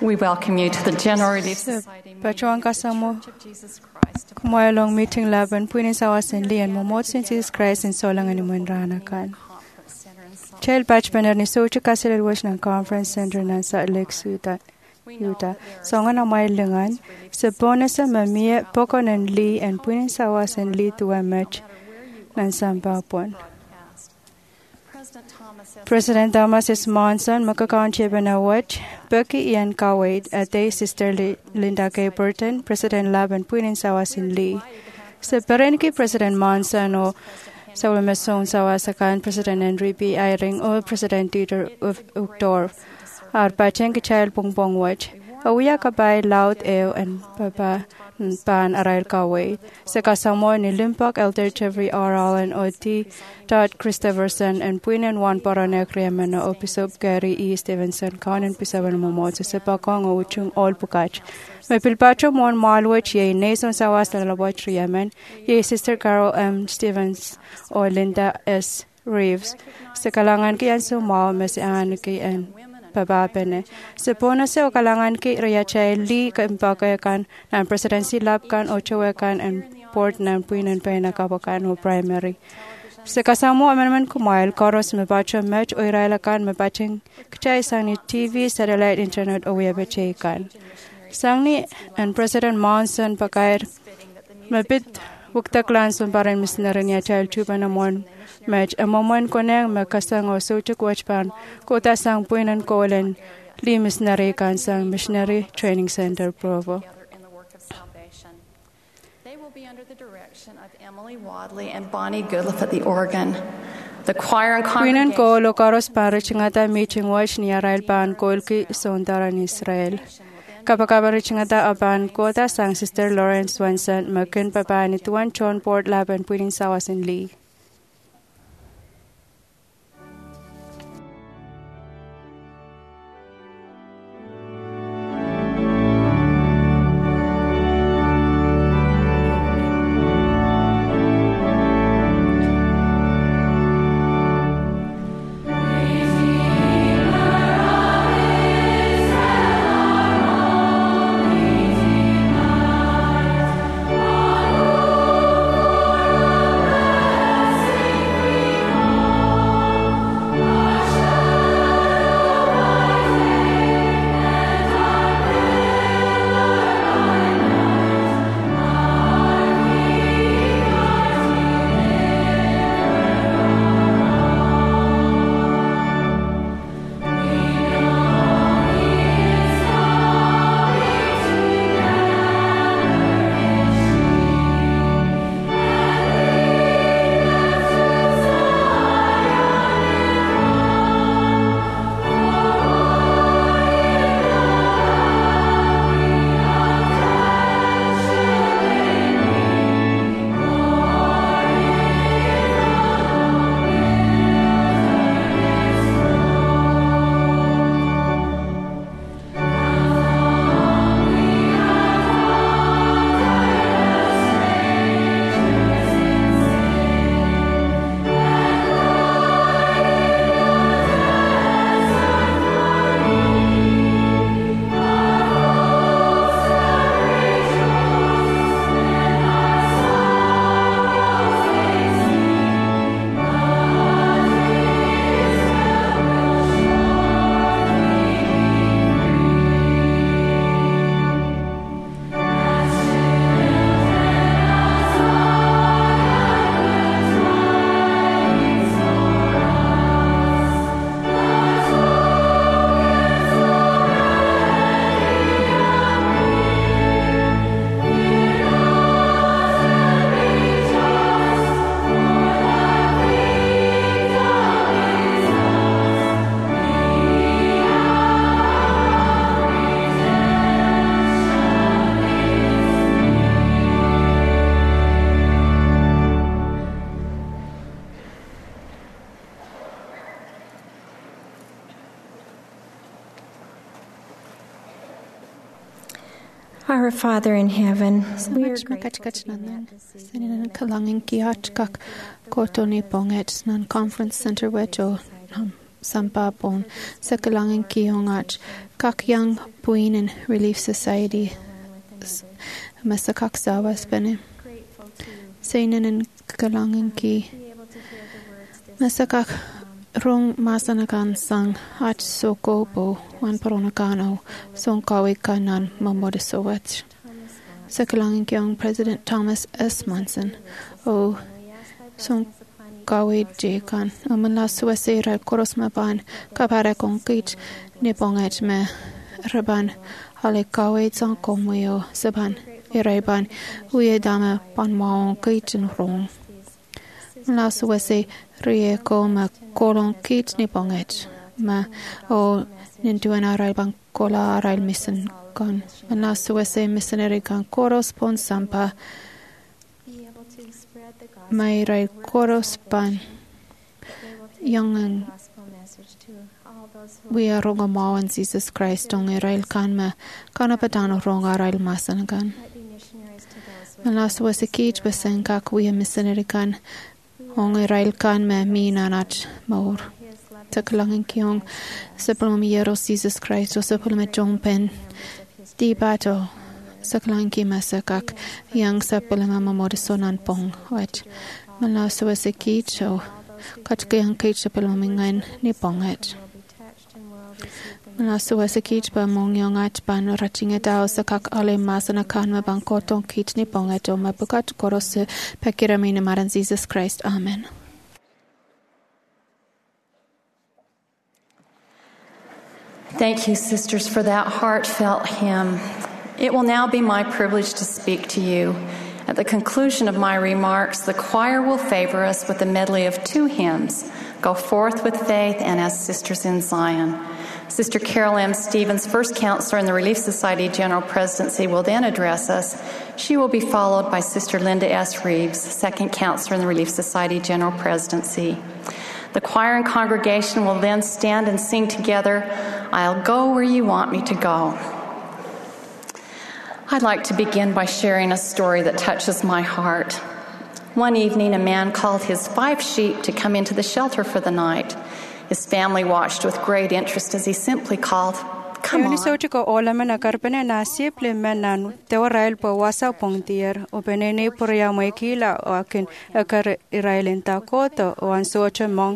We welcome you to the General Relief Society Pachuan kasamo Church of Jesus Christ. kumayalong meeting laban puinin sa wasin lian momot sin Jesus Christ in solangan ni Mundrana kan. Child batch baner ni Sochi Kasilal was ng conference center ng sa Alex Utah. So nga na may lengan sa bonus sa mamia poko ng li and puinin sa wasin li tuwa match ng sampapon. President Thomas S. Monson makakaunti ba na watch Becky Ian Cowade at Sister Linda K. Burton, President Laban puinin sa wasin li. Sa parin kay President Monson o sa wamasong sa wasakan President Henry P. Eyring o President Dieter Uchtdorf. At pacheng kay child pongpong watch. Awiya kabay loud ew and papa pan aral kaway. Sa kasamo ni Limpak Elder Jeffrey R. Allen o T. Todd Christopherson and puinen one paranek reman na Opisop Gary E. Stevenson kanan pisawan momot sa sepakong o uchung all pukach. May pilpacho mon malwach ye nason sa was na labach reman ye Sister Carol M. Stevens o Linda S. Reeves. Sa kalangan kiyan sumaw masiahan kiyan babapene. Sa puna sa kalangan ki Rayachay Lee kaimpakayakan ng presidency lab kan o chawekan and port ng puinan pa nakapakan o primary. Sa kasamo aman kumail koros mabacho match o irailakan mabaching kachay sang ni TV, satellite, internet o webachekan. Sang ni and President Monson pakair mabit wuktaklan sumparan misnaran niya child tuba na mon match amamon koneng makasang o sochuk watchpan kota sang puinan kolen li misnari kan sang missionary training center Provo. They will be under the direction of Emily Wadley and Bonnie Goodliff at the organ. The choir and puinan congregation ko lokaros para chingata meeting watch ni Arail pan kolki sondaran Israel. Kapakabarit chingata apan kota sang Sister Lawrence Swanson makin papa ni Tuan John Port laban puinin sawasin li. Our Father in heaven, we are Makachkachnanan, Saninan Kalangin Kiachkak, Kotoni Ponget, Nan Conference Center Wecho, Sampapon, Sakalangin Kihongach, Kakyang Buin and Relief Society Masakak Sawas Bene Sainin and Kalanganki Masakak Rung Masanakan sang At Sokobo Wan Paronakano Song Kawi Kanan Mamodisowat Sakalangankyong President Thomas S. Monson O Song Kawi Jekan Amala Suwasira Koros Maban Kapara Konkit Nipongat Me Raban Hale Kawi Sang Komweo Saban Iraban Uye Dama Pan Maon Kitin Rong La Suwase Rie Ko Ma Kolon Kit Nipongat Ma O Nintuan Aral Bang Kola Aral Mission Kan La Suwase Missionary Kan Koros Pon Sampa Mai Rai Koros Pan Young We are Ronga Mawan Jesus Christ on Rail Kanma Kanapatano Ronga Rail Masanagan. And last was a cage Basankak we a missionary kan on a rail kanma mean anat more. Taklang Kyong Supplement Yeros Jesus Christ or supplement John Pen Debato Saklanki Masakak Young Supplement Modison and Pong White. And last was a cage so Katgang cage supplement Niponget. Nasu was a kit by Mong Young at Ban ratching it out the Kak Ale Masana Kanma Bankoton Kit Niponget or Mapukat Koros Pekiramina Maran Jesus Christ. Amen. Thank you, sisters, for that heartfelt hymn. It will now be my privilege to speak to you. At the conclusion of my remarks, the choir will favor us with a medley of 2 hymns, Go Forth with Faith and As Sisters in Zion. Sister Carol M. Stevens, first counselor in the Relief Society General Presidency, will then address us. She will be followed by Sister Linda S. Reeves, second counselor in the Relief Society General Presidency. The choir and congregation will then stand and sing together, I'll Go Where You Want Me to Go. I'd like to begin by sharing a story that touches my heart. One evening, a man called his 5 sheep to come into the shelter for the night. His family watched with great interest as he simply called, Come on. Ko olaman akarpene na siple menan teorail po wasa pongtier o benene poria moikila o akin akar irailenta koto o ansocha mong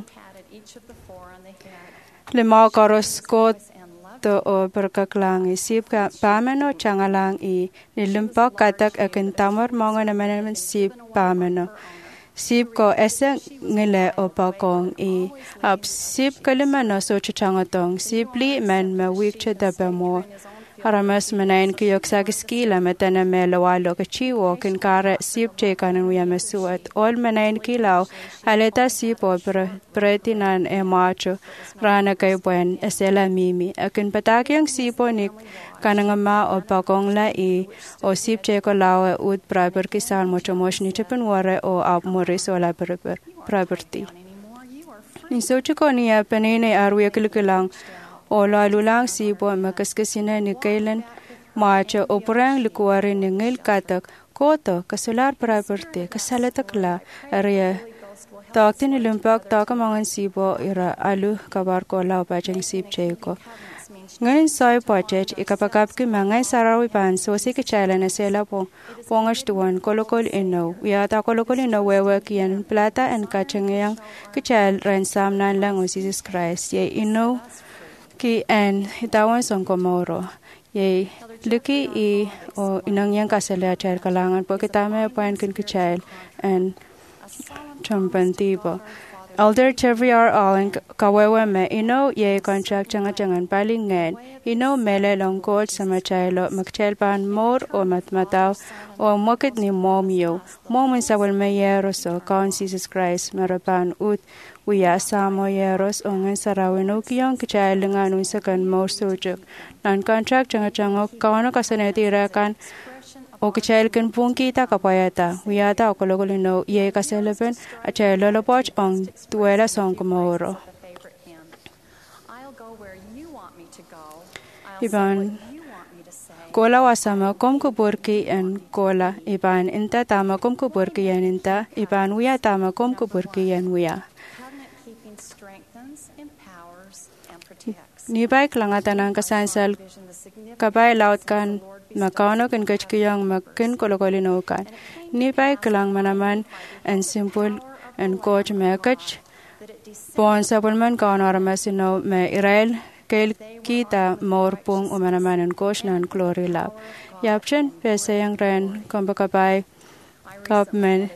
le makaros kot to o berkaklang isip ka pameno changalang I nilimpa katak akin tamar monga na menan sip pameno Sip ko esa ngile o pakong I ap sip kalimano so changatong sipli men me wikche dabe mo haramas menain kiyok sagiskila metana me lawalo kachiwo kin kare sip che kanan wiya mesuat all menain kilaw haleta sip o pretinan e macho rana kay buen esela mimi akin patakyang sipo nik kanangama o pakong la I o sip che ko lawe ut praber kisan mo chomosh ni chepen ware o ap moris o la praberti ni sochi ko niya penene arwe kilkilang o lalulang sipo makaskasina ni kailan macho o perang likuare ni ngil katak koto kasular praberti kasalatakla area taktin ilimpak takamangan sipo ira alu kabar ko lau pachang sip cheko ngayon soy pachech ikapakap ki mangay sarawi pan so si kachala na sela po pongash tuwan kolokol ino uyata kolokol ino wewe kiyan plata and kachangyang kachal ransam nan lang o Jesus Christ ye ino ki and hitawan song komoro ye luki I o inangyang kasala chal kalangan po kitame pan kin kachal and champantibo Elder Cheviar Allen kawewe me ino ye contract changan palingan ino mele longkot sa machaylo magchelpan mor o matmataw o mokit ni momyo momen sa walme yeros o kaon Jesus Christ marapan ut uya samo yeros o ngan sarawin o kiyong kachaylingan sa kan mor sojok nan contract changan kawan kasaneti rakan o kachayl kan pung kita kapayata uyata o kologolino ye kaselepen a chaylo lopoch on tuela song komoro iban kola wasama kom kuburki en kola iban inta tama kom kuburki en inta iban uya tama kom kuburki en uya Nibai kelangatan ang kasansal kabay laut kan makano kan kachkiyang makin kolokolino kan. Nibai kelang manaman and simple and coach mekach bon sabulman kan aramasino me Israel kel kita morpung umanaman and coach nan glory lab. Yapchen pesayang ren kambakabay government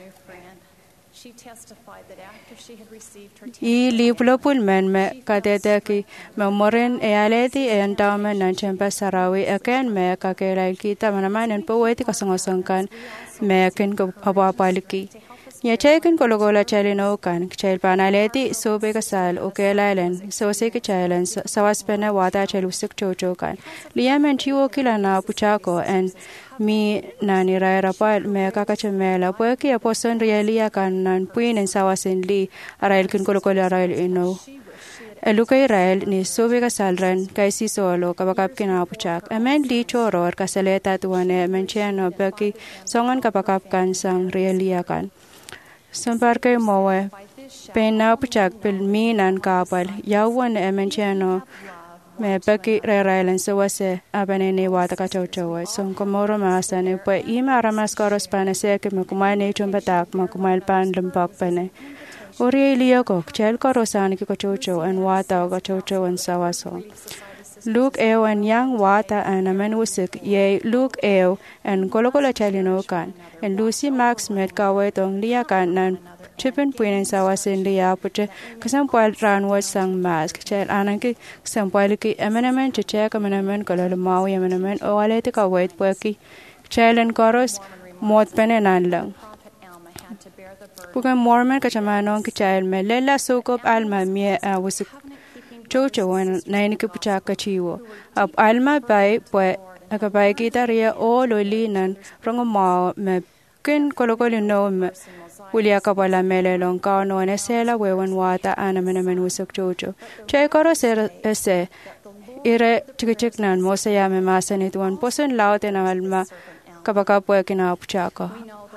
I liplopul men me kadete ki memorin ealeti endowment nan chempa sarawi aken me kakelai kita manaman en poeti kasangosangkan me ken ko apapaliki Yachekin kologola chalino kan chel panaleti sobe kasal okelailen sose ki chalen sawaspena wata chelusik chocho kan liamen chiwo kilana puchako en mi nani raira pa me kakachemela poeki aposon realia kan nan puin en sawasin li arail kin kologola arail ino Eluka Israel ni sobe kasalran kaisi solo kabakap kinapuchak. Amen li choror kasaleta tuwane mencheno beki songan kabakap kan sang realia kan. Samparkay mowe pena puchak pil minan kapal yawan mencheno me beki rerailen sawase abanene wata kachochowe son komoro masane po ima ramas koros panase ke makumai ne chombatak makumai pan lempak pane Aurelia kok chel korosan ki kachocho an wata kachocho an sawaso Luke eo an yang wata an amen usik ye Luke eo an kolokola chalino kan and Lucy Max met kawe tong liya kan nan chipen puinen sawasin liya puche kasampual ranwat sang mask chel ananki kasampual ki amenamen chiche kamenamen kololo mawi amenamen o alete kawait pueki chel an koros mot pene nan lang Pugan Mormon kachamanong ki chel me lela sukop alma mie wasik Chocho wan naini ki puchaka chiwo. Ab alma bai pwe akabay kita ria o lolinan rongo mao me kin kolokoli no me Ulia kabala mele long ka no ne sela wewan wata ana menamen usok chocho. Chay koro ser ese ire chikichik nan mosaya me masani tuan posun laute na alma kabaka pwe kina puchaka.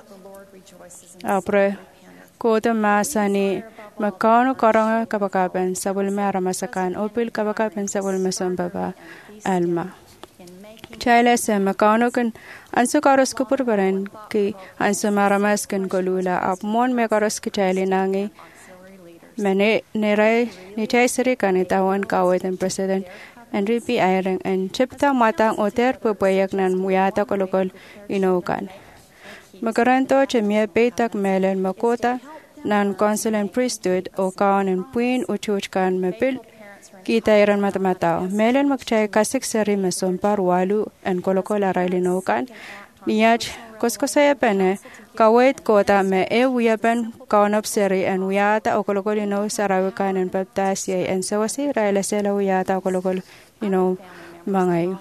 Apre kota masani Makano karanga kabakapen sabulme aramasakan opil kabakapen sabulme sombaba alma. Chile se makano kan anso karos kupur beren ki anso maramas kan kolula ap mon me karos ki chile nangi mene nerai ni chaisri kan itawan kawet en president Henry P. Eyring en chipta matang oter pupayak nan muyata kolokol inokan. Makaranto chemie petak melen makota nan council and priesthood o kaon and puin o church kan mepil kita iran matamatao melen makchay kasik sari mesompar walu en kolokol arailino kan niyach koskosaya pene kawait kota me wiyapen kaonop seri en wiyata o kolokol ino sarawikan en baptasya en sawasi raila sela wiyata o kolokol ino mangay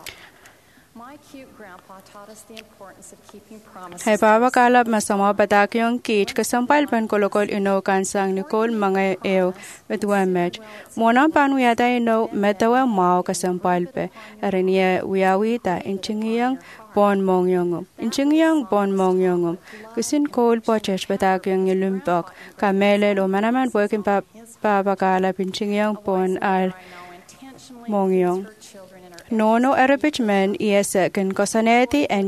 Hai baba kalap masama batak yung kich kasampal pan kolokol ino kansang Nicole mga eo betua mech. Mona pan wiyata ino metawa mao kasampal pe. Arinia wiyawita inchingiyang bon mongyongom. Inchingiyang bon mongyongom. Kusin kol pochech batak yung ilumpok. Kamele lo manaman working baba kalap inchingiyang bon al mongyong. Nono Arabich men iese kan kosaneti en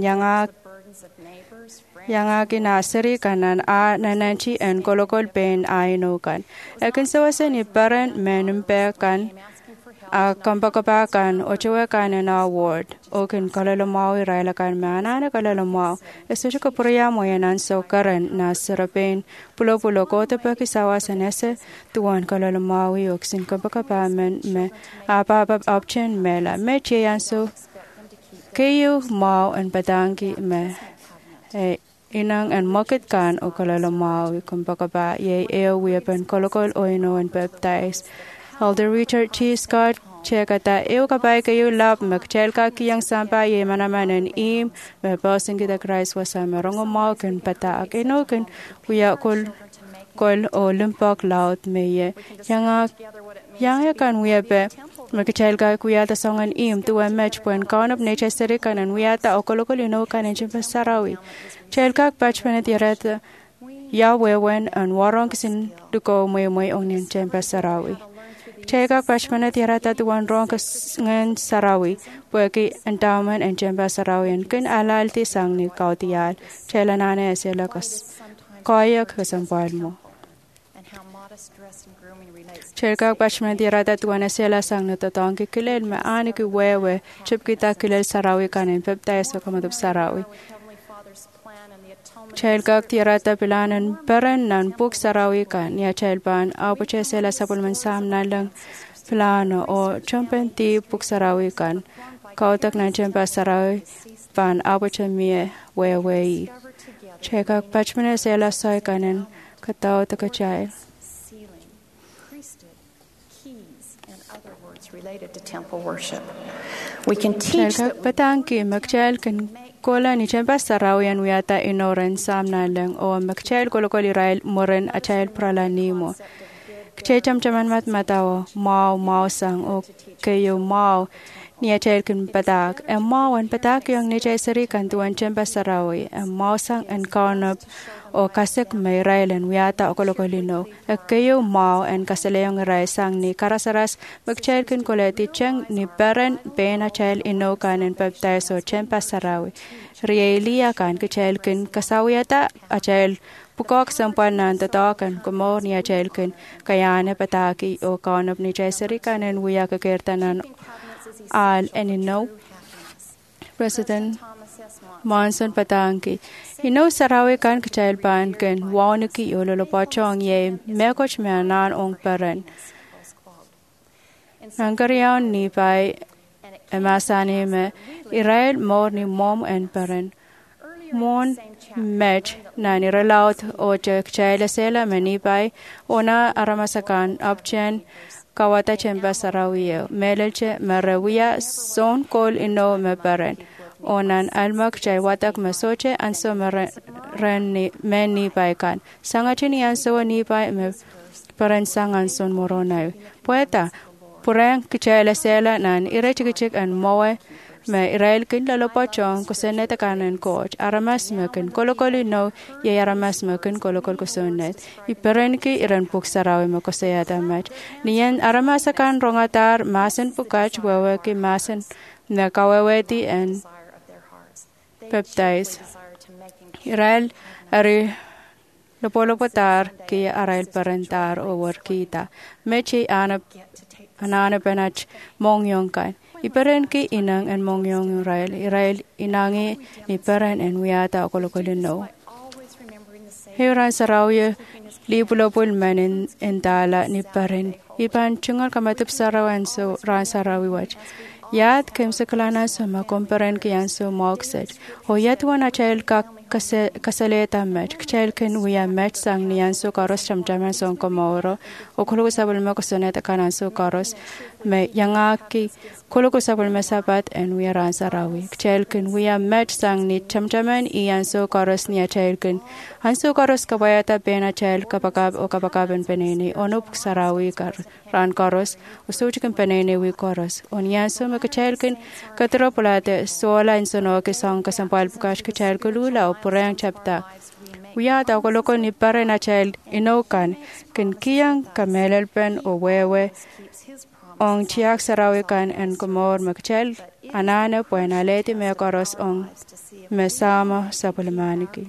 yanga kinasari kanan a nananchi en kolokol pen aino kan. Ekin sawase ni parent menumpe kan a kampakapa kan ochewe kan en award. Okin kalalomaw iraila kan manana kalalomaw. Esto ko puriya mo yanan so karen na sarapen pulo-pulo ko te pakisawasan ese tuwan kalalomaw yoksin kampakapa men me apapap option mela me cheyan so kayo mau en padangi me inang en market kan o kalalomaw kampakapa ye eo weapon kolokol oino en baptize Elder Richard T. Scott Chekata eo kapay kayo lap magchel ka kiyang sampa ye manamanan im me pausing kita Christ wasa merongo mau kan pata ino kan kuya kol o limpak laut me ye yang kan wepe magchel ka kuya ta songan im tuwa match puen kanop nature seri kanan wiyata o kolokol ino kanan chimpa sarawi chel ka pachpanet yarata ya wewen an warong kisin duko moy ongnin chimpa sarawi Chega Pashmana Tirata to one wrong ngan Sarawi, Worky endowment and Jemba Sarawi and Kin Alalti Sangni Kautial, Chelanana Selakos, Koyak Kasampoilmo. Chega Pashmana Tirata to one Sela Sang the Tonki Kilel, me Aniki Wewe, Chipkita Kilel Sarawi can in Peptais Sokamad of Sarawi. Chelgak tirata pilanan peran nan puk sarawi ka niya chelpan apoche sela supplement sam nalang pilano o chompen ti puk sarawi kan kautak nan chempa sarawi pan apoche mie wei Chegak pachmene sela soy kanen katao takachai related to temple worship. We can teach that Patanki Makchel can Kola ni Chempa Sarawian Wiata Inoran Sam Nalang or Makchel Kolokoli Rail Moran a child Pralanimo. Kchecham Chaman Mat Matao, Mao Sang o Kayo Mao near Chelkin Patak, and Mao and Patak young Nichesari can do an Chempa Sarawi, and Mao Sang and Karnab o Kasek May Rail and Wiata o Kolokolino, a Kayo Mao and Kasaleong Rai Sang ni Karasaras, Makchelkin Koleti Cheng ni Baran, Bena Chel Ino Kan and Peptais o Chempa Sarawi. Rielia Kan Kachelkin, Kasawiata, a child. Pukok sampanan tatakan kumor niya chelkin kayane pataki o kanop ni Chesari kanen wiya kakirtanan al enino President Monson Patanki. Ino Sarawi kan kachelpan ken waniki o lolopachong ye mekoch meanan ong peren. Nangariyaon ni pai emasani me Israel mor ni mom en peren. Mon match na niralaut o chela sela manipai ona aramasakan option kawata chemba sarawiya melelche marawia son kol ino meparen onan almak chaiwatak masoche anso meren meni paikan sangachini anso ni pai me paren sangan son moronai poeta purang kichela sela nan irechikik an moe me Israel kin lalopachong kusenet kanan coach aramas mekin kolokoli no ye aramas mekin kolokol kusenet iperen ki iran puk sarawi mo kuseyata match niyan aramas kan rongatar masen pukach wewe ki masen na kaweweti and peptides Israel ari lopolopotar ki arail parentar o workita mechi anana penach mongyong kan Iperen ki inang and mongyong Israel inangi ni peren and wiata okolokolin no. Hiran sarawya lipulopul manin entala ni peren. Ipan chungal kamatup sarawan so ran sarawi wach. Yat kem sekalana so makomperen ki anso moksed. O yat wana child ka kasaleta match. Child ken wiya match sang ni anso karos chamchaman son komoro. Okolo sabul makosoneta kanan so karos. Me yangaki koloko sabul mesapat and we are ansarawi. Chelkin we are match sang ni chamchaman ian so koros ni chelkin. Anso koros kabayata pena chel kapakab o kapakaban penene onup sarawi kar ran koros usuchikan penene we koros. On yanso makachelkin katropolate sola insono ke song kasampal pukash kachelkulula o purang chapta. We are the koloko ni parena chel inokan kin kiyang kamelelpen o wewe. Ong chiak sarawikan en komor makchel anane puenaleti me koros ong mesama sapulmaniki.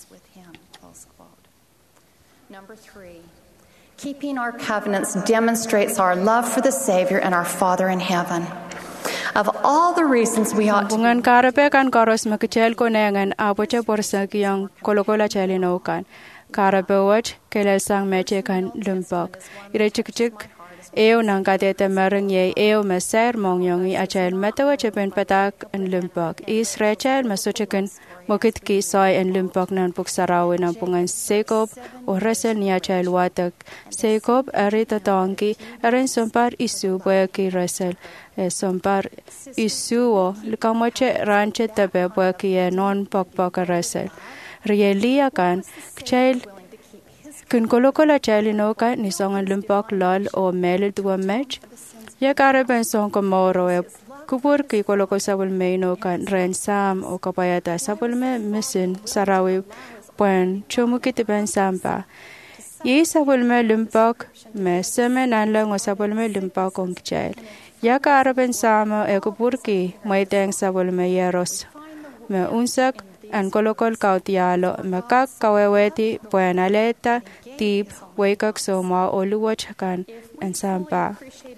Number 3. Keeping our covenants demonstrates our love for the Savior and our Father in heaven. Of all the reasons we ought to bungan karape kan koros makchel konengan apoche porsa kiyang kolokola chelinokan karape wach kelel sang meche kan lumpok irechikchik Eo nang kadete marang ye eo maser mongyongi achel matawa chepen patak en lumpok. Is rechel masochekan mokit ki soy en lumpok nan puksarawi ng pungan Sekob o resel ni achel watak. Sekob arita tongki aren sompar isu boya ki resel. Sompar isu o likamoche ranche tabe boya ki non pokpok resel. Rielia kan kchel Kun kolokola chelino ka ni songan lumpok lol o melil tuwa match. Ya karaben song komoro e kubur ki koloko sabul meino kan ren sam o kapayata sabul me misin sarawi puen chumukiti ben sampa. Yi sabulme lumpok me seme nan lang o sabulme lumpok ong kichail. Ya ka araben sama e kupurki may teng sabulme yeros. Me unsak an kolokol kautialo me kak kaweweti puenaleta tip wakak soma oluwach kan en sampa.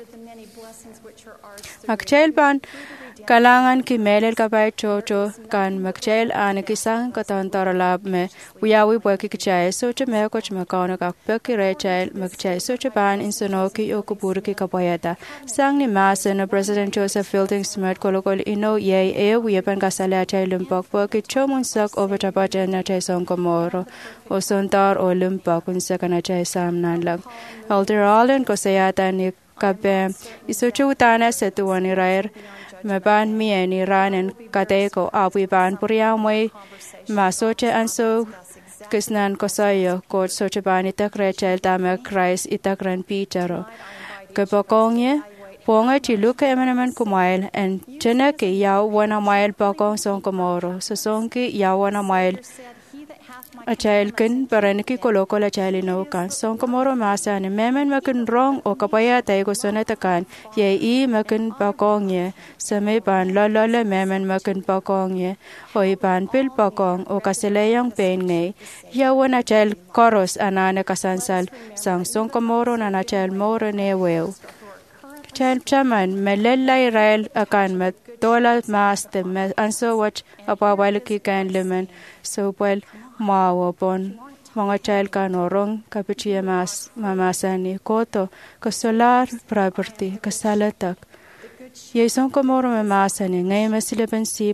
Magchail ban kalangan ki melel kabay chocho kan magchail an kisang katantaralab me uyawi pweki kichail soche me koch makano kak peki rechail magchail soche ban insonoki o kupurki kapayata. Sang ni masa na President Joseph Fielding Smith kolokol ino yay wiyapan kasala chay lumpok pweki chomunsak overtapajan na chay songkomoro o sontar o lumpok unsa kana chay samnan lang. Elder Allen ko sayata ni kabe isoche utana setuan irair maban mieni ranen kateko awi ban puriamwe masoche anso kisnan kosayo ko soche ban itakre dame Christ itakran Petero kapokongye ponga chiluka emenemen kumail en cheneke yaw wana mail bakong songkomoro sosonki yaw wana mail achail kin paraniki koloko la chailino kan songkomoro masane memen makin rong o kapaya taigo sonatakan ye I makin bakongye same ban lolole memen makin bakongye o iban pil bakong o kaseleyang pain ngay yawan achail koros anane kasansal sang songkomoro na achail moro ne weu chail chaman melella Israel akan met dola mas te me anso watch apawaliki kan lemen so well mawapon mga child kanorong kapichia mas mamasani koto kasolar property kasalatak Yesong komoro mamasani ngay masilaban sip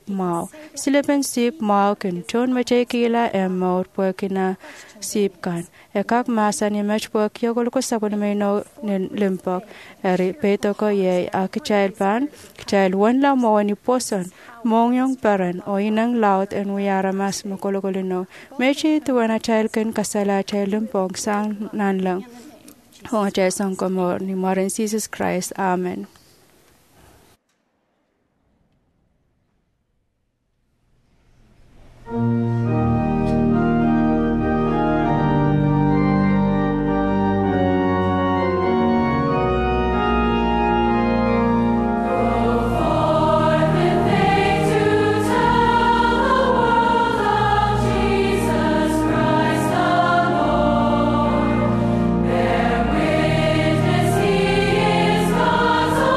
mau kin chon machekila emor pwekina sip kan ekak masani mach pwek yogol ko sabon no limpok eri peto ko ye akichail pan kichail wan la mawani poson mongyong paran o inang laut en wiyara mas makologolino mechi tuwana chail kin kasala chail limpok sang nan lang Honga Jesong komor ni Marin Jesus Christ. Amen. Witness he is God's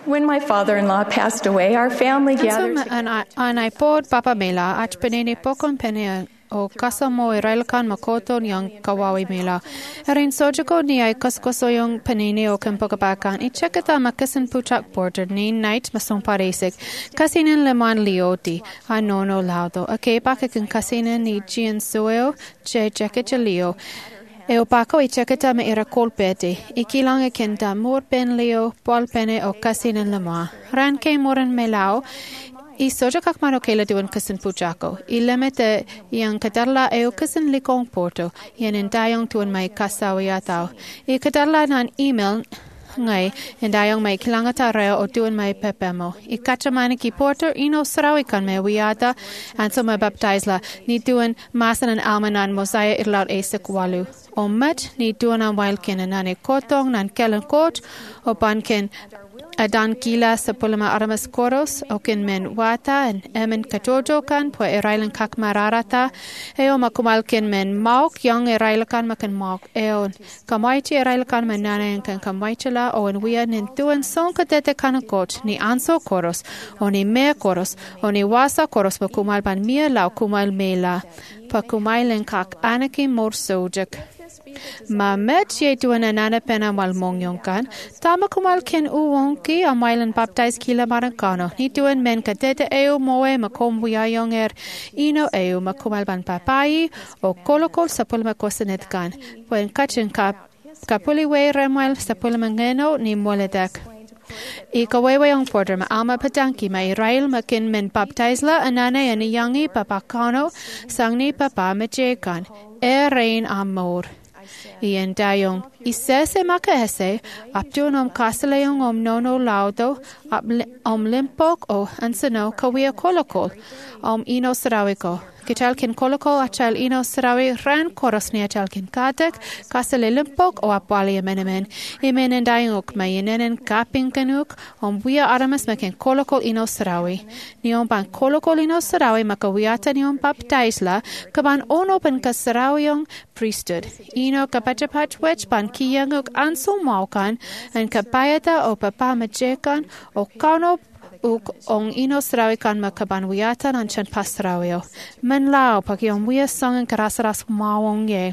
When my father-in-law passed away, our family gathered Anai pod Papa Mela ach penene pokon pene o kasamo I railkan makoto yang kawawi Mela. Erin sojako ni ay kaskoso yung penene o kempokapakan. I chekata makasin puchak porter ni night masong paresik. Kasinin leman lioti. Anono laudo. Okay, pakakin kasinin ni Gian Sueo che chekechalio. E o pako I chekata me ira kolpete. I kilanga kenta mor pen leo, pol pene o kasinin lema. Ran ke moran melao. I soja kakmano kela duan kasin puchako. I lemete yang kadarla e o kasin likong porto. Yan indayong tuan may kasawi atao. I kadarla nan email ngay indayong may kilangata reo o tuan may pepemo. I kachamani ki porto ino sarawikan me wiata anso may baptizla ni tuan masan an almanan mosaya irlaut esik walu. O mat ni tuan ang wailkin anane kotong nan kelen kot o pankin Adan kila sa pulama aramas koros o kin men wata en emen katojo kan po irailan kak mararata eo makumal kin men mauk yang irailakan makan mauk eo kamaiti irailakan manana en kan kamaitila o en wia nintuan son kadete kanakot ni anso koros o ni mea koros o ni wasa koros makumal pan mia lau kumal mela pa kumailen kak anaki mor sojak. Ma met ye tuan anana pena mal mongyong kan tama kumal ken uwonki a mailan baptize kila marangkano ni tuan men kadete eo moe makom buyayong ino eo makumal ban papai o kolokol sa pulma kosanet kan puen kachin kapuliwe remal sa pulma ngeno ni moledek I kawewayong porter ma alma patanki ma Israel makin men baptize la anana ani yangi papakano sangni papa majekan rein amor Ian dayong isese makahese aptunom kasalayong nono laudo limpok o ansano kawia kolokol ino sarawiko Kichalkin kolokol achal ino sarawi ran koros ni achalkin katek kasale limpok o apwali amenemen imenen dayong mayinen kaping kanuk wia aramas makin kolokol ino sarawi niyon pan kolokol ino sarawi makawiata niyon baptizla kaban ono pan kasarawiyong priesthood ino kapachapachwech pan kiyanguk anso maukan and kapayata o papa majekan o kano uk ong ino sarawikan makabanwiatan an chan pasrawio. Men lao pag yung wia song karasaras mawong ye.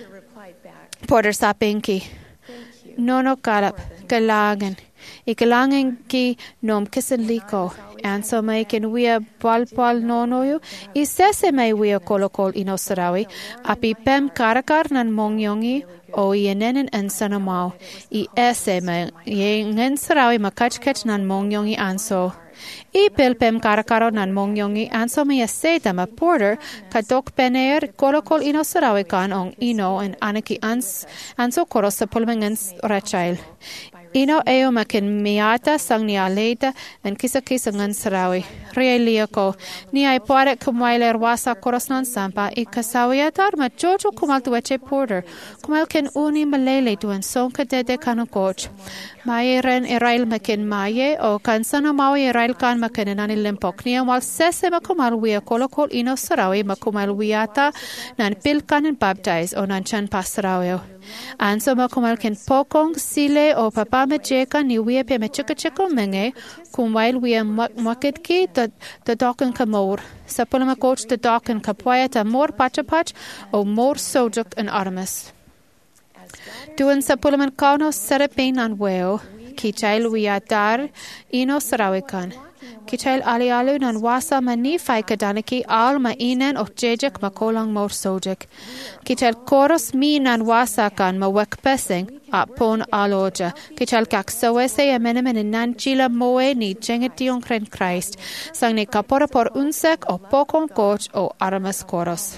Porter sapinki. Nono kalap. Kalagan. Ikalangan ki nom kisan liko. Anso may kin wia palpal nonoyo. Isese may wia kolokol ino sarawi. Api pem karakar nan mongyongi. O yenenen en sanamau. I ese me ye ngen sarawi makachkach nan mongyongi anso. I pilpem karakaro nan mongyongi anso me yaseta ma porter kadok pener kolokol ino sarawi kan ong ino en anaki anso koros sa pulmengens rachail. Ino eo makin miata sang ni aleta en kisa ngan sarawi. Ria ko ni ay pare kumailer wasa koros nan sampa I kasawiatar ma jojo kumal tuweche porter. Kumal ken uni malele tuan son kadede kanakoch. Maye ren irail makin maye o kansana mawe irail kan makin nani limpok niya wal sese makumal wia kolokol ino sarawi makumal wiata nan pilkan and baptize o nan chan pasrawio. Anso makumal ken pokong sile o papa mejeka ni wia pe mechiko menge kumail wia makit ki the dokken kamor. Sa pulama coach the dokken kapwayata mor pachapach o mor sojuk and armas. Tuan sa pulaman kauno sarapin an weo, kichail wiatar ino sarawikan. Kichail alialu nan wasa manifay kadanaki al mainen o jejek makolang mor sojek. Kichail koros mi nan wasa kan mawekpesing apon aloja. Kichail kaksawese amenemen nan chila moe ni jengetiong kren Christ. Sang ni kapora por unsek o pokong coach o aramas koros.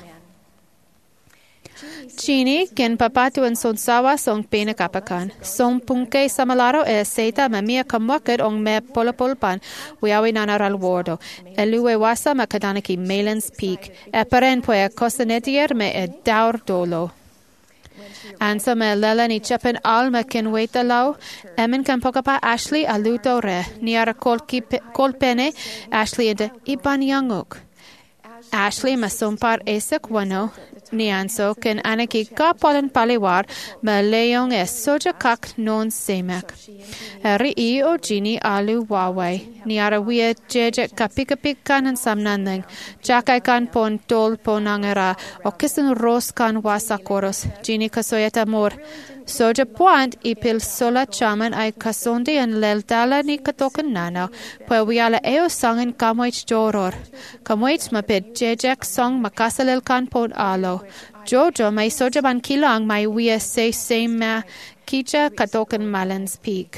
Chini ken papatu en son sawa song pena kapakan. Song pungke samalaro e seita mamia kamwakad ong me polapolpan wiawi nanaral wardo. Eluwe wasa makadanaki Malins Peak. E paren poe kosanetier me e daur dolo. Ansa me lela ni chapen al me ken weta lau. Emen kan pokapa Ashley aluto re. Niara kolpene Ashley ente iban yanguk. Ashley ma sompar esek wano. nianso ken anaki ka polen paliwar ma leong soja kak non semek. Eri o Gini alu wawai. Ni arawia jeje kapikapik kan samnanding. Jakai kan pon tol ponangera o kisan ros kan wasakoros. Gini kasoyata mor. Soja puant ipil sola chaman ay kasondi an leldala ni katokan nana. Pwe wiala eo sangin kamoich joror. Kamoich mapid jejek song makasalil kan pon alo. Jojo may soja ban kilang may wia say same ma kicha katokan malans peak.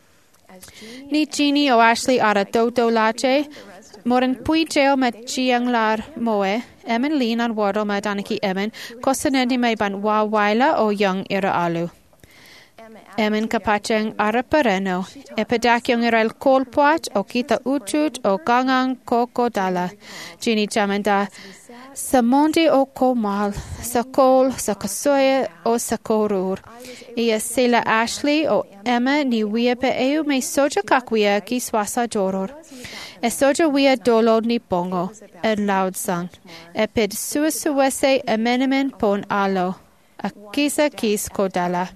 Ni Gini o Ashley ara dodo lache. Moran pui jeo ma chiang lar moe. Emen lean an wardle ma danaki emen. Kosanendi may ban wawaila o young ira alu. Emen kapacheng ara pereno. Epedak yung irail kolpuat o kita uchut o gangang koko dala. Gini chamenda. Sa mondi o komal, sa kol, sa kasoya o sa korur. Ia sila Ashley o Emma ni wia pe eu may soja kakwia ki swasa joror. E soja wia dolo ni bongo, e loud sang. E pid suwese amenemen pon alo. A kisa kis kodala.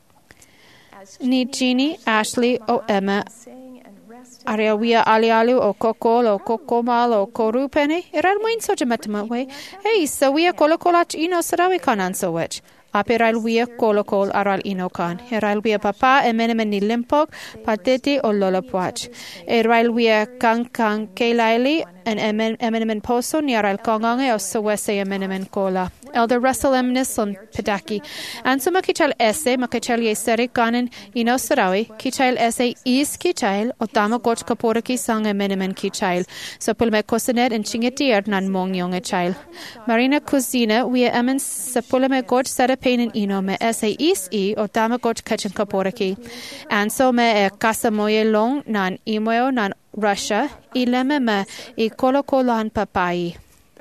Ni Gini, Ashley o Emma Aria wia alialu o kokol o kokomal o korupene. Iral moin soja matamawe. Hey, sa wia kolokolach ino sarawi kanan sowech. Apiral wia kolokol aral inokan. Iral wia papa emenemen ni limpok pateti o lolapwach. Iral wia kang keilaili en emenemen poso ni aral kongange o sawese emenemen kola. Elder Russell Emnis on Pedaki. Anso makichal ese makichal yeseri kanen ino sarawi kichal ese is kichal o tama goch kapora ki sang emenemen kichal. So pulme kosenet en chingetier nan mong yong e chal. Marina Kuzina wia emen sa pulme goch sara painen ino me ese is o tama goch kachin kapora ki. Anso me e kasamoye long nan imoyo nan Russia ileme me I kolokolan papai.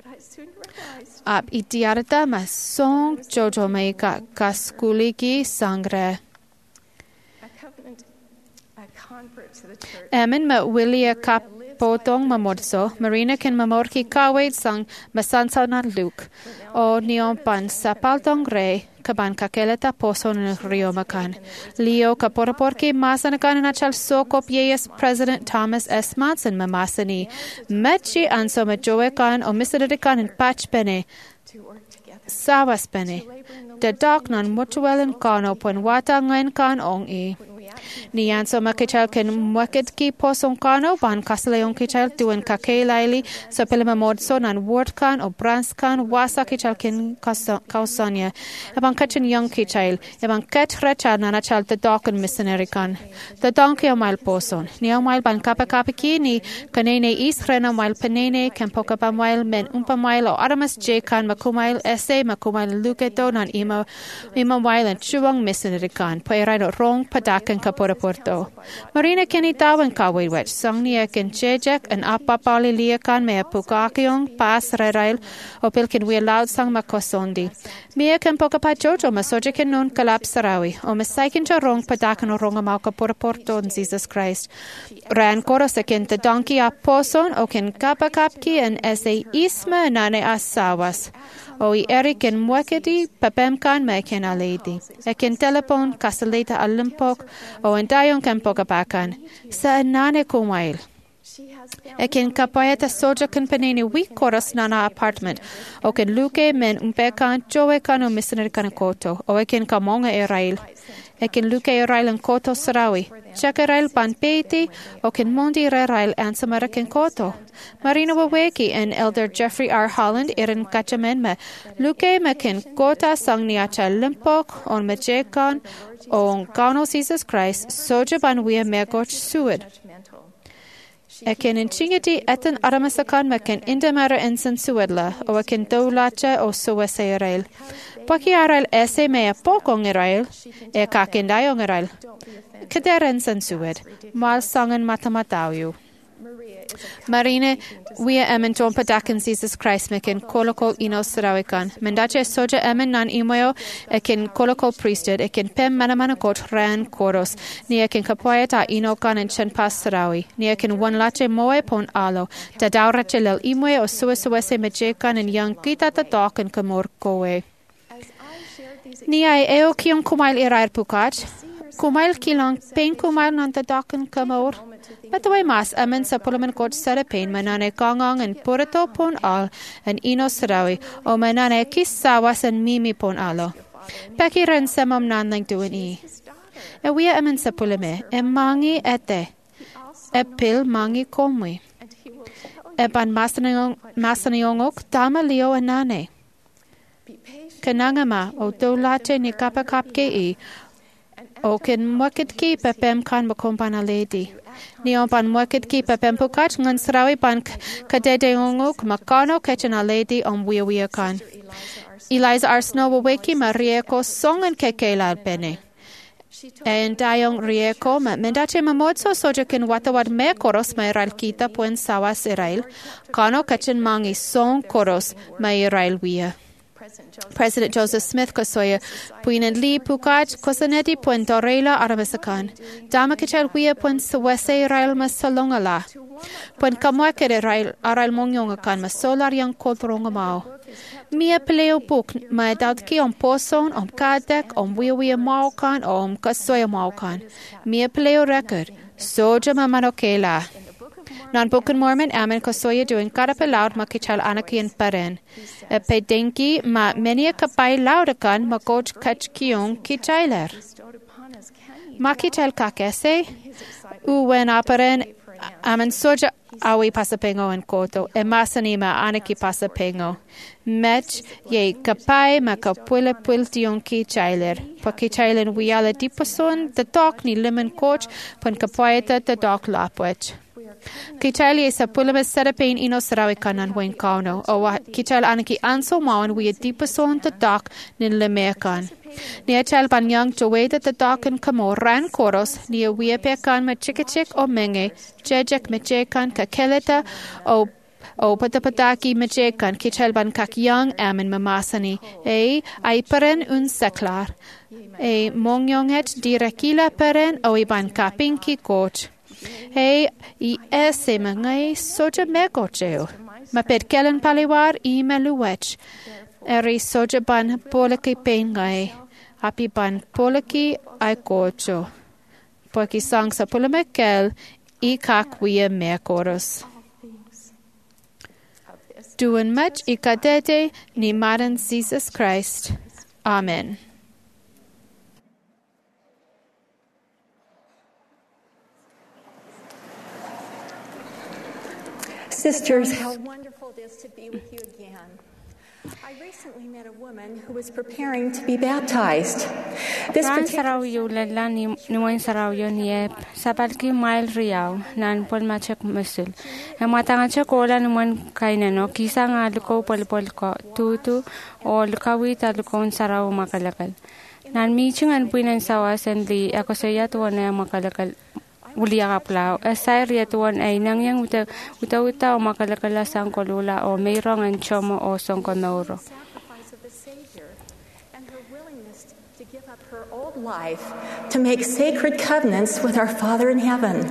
Ap itiarta ma song jojo me kaskuliki sangre. Emin ma Willia kapotong mamorso, Marina ken mamorki kawait sang masansa na Luke. O nion pan sapaltong re, kaban kakeleta poso na Rio Makan. Leo kaporoporki masanakan na chal sokop yeyes President Thomas S. Manson mamasani. Mechi anso majoe kan o misadirikan in patch pene. Sawas pene. The dog nan mutuelen kano pon wata ngayon kan ong e. Ni anso makichal ken mwakit ki posong kano ban kasaleong kichal tuwen kakei laili sa pelema modso nan word kan o brans kan wasa kichal ken kausonya. Ebang kachin young kichal. Ebang ket rechal na nachal the dog and missionary kan. The donkey o mail poson. Ni o mail ban kapaki ni kanene isrena mail penene ken pokapa mail men umpa mail o aramas j kan makumail ese makumail luketo nan ima mail and chuwang missionary kan. Pairano rong padakan kapora-porto. Marina kenitawan kawai wech sang niya ken chejek an apapali liakan mea pukakiong pas rerail o pilkin wia loud sang makosondi. Mia ken pokapa jojo masoja ken nun kalap sarawi o masaikin cha rong padakan o ronga mau kapora-porto in Jesus Christ. Ran koros ken the donkey aposon o ken kapakapki en ese isma nane asawas. O I Eric en mwekedi papem kan me ken aledi. E ken telepon kasaleta alimpok o en dayon ken pokapakan. Sa nane kumail. E ken kapayeta soja ken peneni week koros nana apartment. O ken luke men umpekan jowe kan o missionary kan koto. O e ken kamonga e rail. E ken luke e rail en koto sarawi. Chaka rail pan peiti o ken mondi re rail ansamara ken koto. Marina Waweki and Elder Jeffrey R. Holland irin kachamen me. Luke me ken kota sang niacha limpok on mejekan on gano Jesus Christ soja ban wia megoch suid. Eken in chingeti etan aramasakan me ken indamara ensan suedla o eken doulacha o suwese rail. Paki arail ese mea pokong irail e kakendayong irail. Kaderen san sued. Mal sangan matamatawiu. Marine, we emen John Padakin Jesus Christ mekin kolokol inos rawikan. Mendache soja emen nan imoyo ekin kolokol priesthood ekin pem manamanakot ran koros. Ni ekin kapoyata inokan en chen pas rawi. Ni ekin one lache moe pon alo. Da daurache lel imoe o suwese mejekan en yang kita ta doken kamor kowe. Ni ai eo kion kumail irair pukat. Kumail kilang pen kumail nan ta doken kamor. Bataway mas amen sa pulaman kot sarapin manane kangong en purato pon al en inos rawi o manane kisawas en mimi pon alo. Peki ren samam nan lang duin I. E wia amen sa pulame e mangi ete. E pil mangi komwi. E ban masanayongok dama leo anane. Kanangama o dolate ni kapakapke I. O kin mwakit ki pepem kan makompana lady. Ni on pan mwakit ki pepem pukat ngan srawi pan kadede ongok makano ketchana lady on wia kan. Eliza Arsno waweki ma rieko songan kekela pene. En dayong rieko ma mendache mamotso soja kin watawad me koros ma Israel kita puen sawas Israel. Kano ketchan mangi song koros ma Israel wia. President Joseph Smith kosoya puinen li pukat kosaneti puen dorela aramasakan. Dama kichal wia puen sawese Israel masalongala. Puen kamwakir Israel mongyongakan masolar yang koltronga mao. Mia peleo book ma dadki on poson, on kadek, on wia maukan, on kasoya maukan. Mia peleo record. Soja ma manokela. Non bukan Mormon amen kosoya doing karape laud ma kichal anakian paren. Pe denki ma menia kapai laudakan ma coach kach kiong kichailer. Ma kichal kakese uwen aparen amen soja awi pasapengo en koto e masani ma anaki pasapengo. Mech ye kapai ma kapuela puiltion kichailer. Pa kichailen wiala dipason the dog ni lemon coach pan kapaita the dog lapwech. Kichali sa pulamas sarapin inos rawikanan wen kauno o kichal anaki anso mawan we dipason the dock nin lemekan. Nia chal banyang joweda the dock and kamo ran koros nia we pekan ma chikichik o menge jejek mejekan kakeleta o patapataki mejekan kichal ban kakyang amen mamasani ay paren un seklar mongyonget direkila paren o iban kapinki coach. Hey, I ese mangai soja megocheo. Ma per kellen paliwar I meluwech. Eri soja ban polaki pengai. Api ban polaki ai gocho. Poki sang sa pulamekel I kakwia mekoros. Doing much I kadete ni maran Jesus Christ. Amen. Sisters, how wonderful it is to be with you again. I recently met a woman who was preparing to be baptized. Ran sarau yu lala ni wan sarau yu niep sapalki mail riau nan pol machek musul. Matanga chekola ni wan kainano kisa nga luko pol ko tutu o lukawita lukon sarau makalakal. Nan michingan puinan sawasan li ako saya tuwan na makalakal. Ulia kaplau, asay riyatuan ay nangyang uta o makalakala sang kolula o mayroong ang chomo o songko nauro. And her willingness to give up her old life to make sacred covenants with our Father in heaven.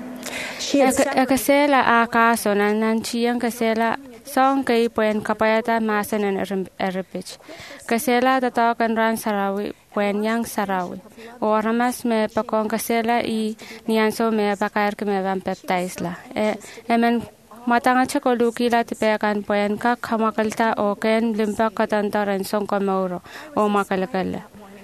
Kasela akaso nan chiyang kasela song kay puen kapayata masan and eripich. Kasela tatawakan ran sarawi puen yang sarawi. O ramas me pakong kasela I nianso me pakayar ke me van peptaisla. Emen matanga chakoluki la tipekan puen ka kamakalta o ken limpa katantaran song kamauro o makalakala.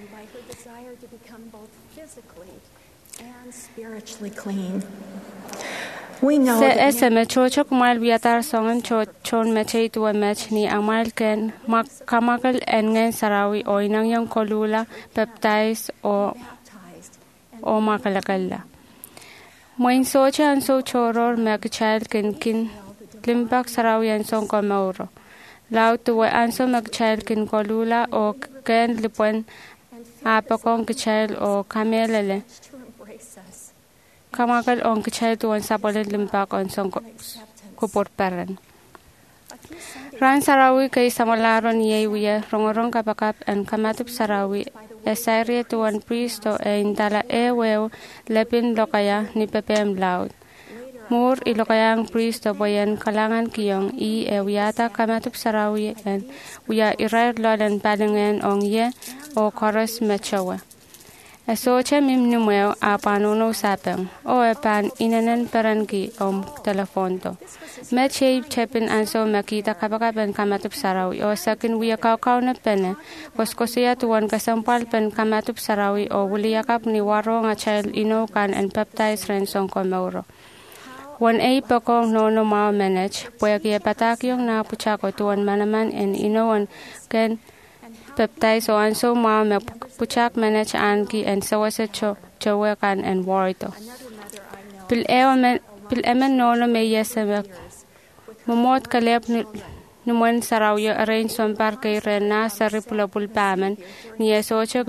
Spiritually clean. Se ese me chochok mal biatar songan chon me chay tuwa mech ni amal ken kamakal engen sarawi o inang yung kolula peptais o makalakala. Moin socha an so choror me kachal kin limpak sarawi an song kamauro. Lau tuwa an so me kachal kin kolula o ken lipon apakong kachal o kamelele. kamagal ong kichay tuwan sa polit limpak on song kupurparan. Ran sarawi kay samolaron yay wiya rongorong kapakap and kamatup sarawi esairia tuwan pristo e intala wew lepin lokaya ni pepem laut. Mur ilokayang pristo boyan kalangan kiyong wiyata kamatup sarawi and wiya irar lolan palingan ong ye o koros mechawa. Esoche mimnumeo a panuno sapeng o pan inanan perangi telefonto. Meche chepin anso makita kapakapen kamatup sarawi o sakin wiya kaukaw na pene koskosiya tuwan kasampal pen kamatup sarawi o wuliyakap ni waro nga child inokan and baptize rensong komoro. Wan ay pakong nono mao manage, puya kaya patakyong na puchako tuwan manaman and inowan ken baptize o anso mao me puchak manage anki and sawasa chowekan and warito. Pil emen nono me yesamek, mumot kalep numuan sarawyo arrange son parkay rena sa ripulapul paman, niya socha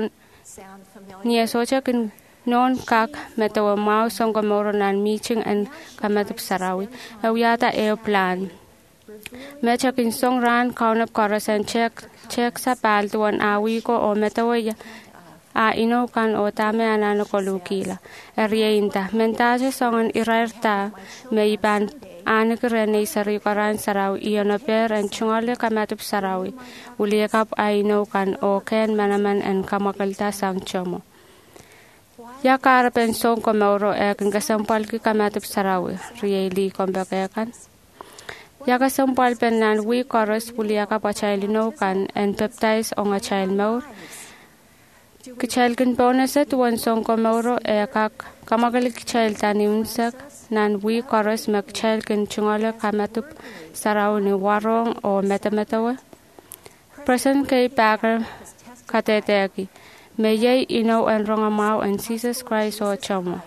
kun non kak metawa mau song komoro nan meeting and kamatup sarawi yata plan mecha kin song ran kaunap koros and check sa pal tuwan awi ko o metawa ino kan o tame anano ko lukila erieinta mentaje songan irarta may ban anik rene sari koran sarawi iyono per and chungale kamatup sarawi uliakap ino kan o ken manaman and kamakalta sang chomo. Ya karapen song komoro ekin kasampal ki kamatup sarawi riyeli kombakayakan. Ya kasampal pen nan wi koros puliaka pa child inokan and baptize on a child maur. Kichild kin bonuset wan song komoro ekak kamagalik child tani unsak nan wi koros mek child kin chungale kamatup sarawi ni warong o metametawe. Present kay bakar kateteki. Mayay ino and rongamao and Jesus Christ o chomo.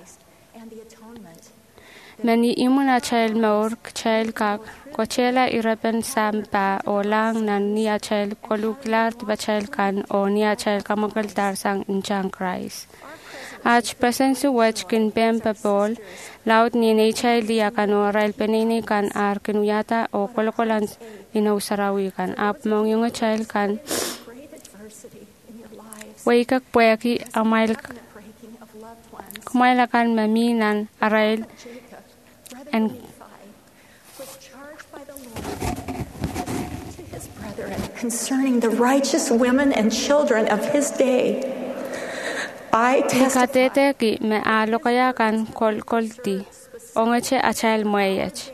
Mani imuna child maur child kak kochela irapen sampa o lang nan niya child koluklar tiba child kan o niya child kamagal tarsang inchang Christ. Ach presensu wach kin pem papol laut ni ne child liya kan o rail penini kan ar kinuyata o kolokolan ino sarawi kan ap mong yung child kan Waikak pueki kumailakan maminan arail and concerning the righteous women and children of his day. I testify ki me alokayakan kolti ongeche achal moyech.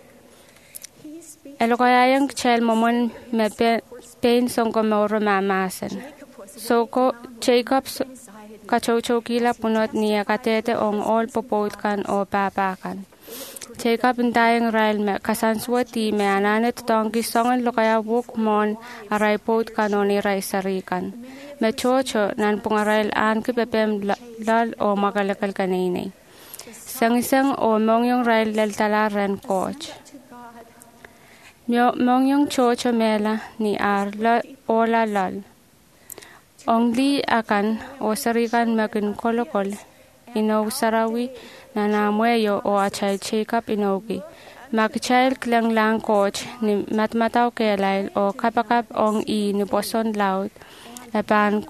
Elokayang chel momon me pain songko moro mamasen. Soko Jacob kachokila punot niya katete ong all popot kan o papakan. Jacob intayang rail me kasanswati me ananet tongki songan lokaya wuk mon aray pot kanoni ray sarikan. Me chocho nan pungarail an kipepem lal o magalakal kanine. Sang-isang o mongyong rail lal talaran coach. Mongyong chocho mela ni ar ola lal. Ongli akan o sarikan magin kolokol ino sarawi na namueyo o achay Jacob inogi. Mag-child lang coach ni matmataw kelail o kapakap ong ni boson laut epan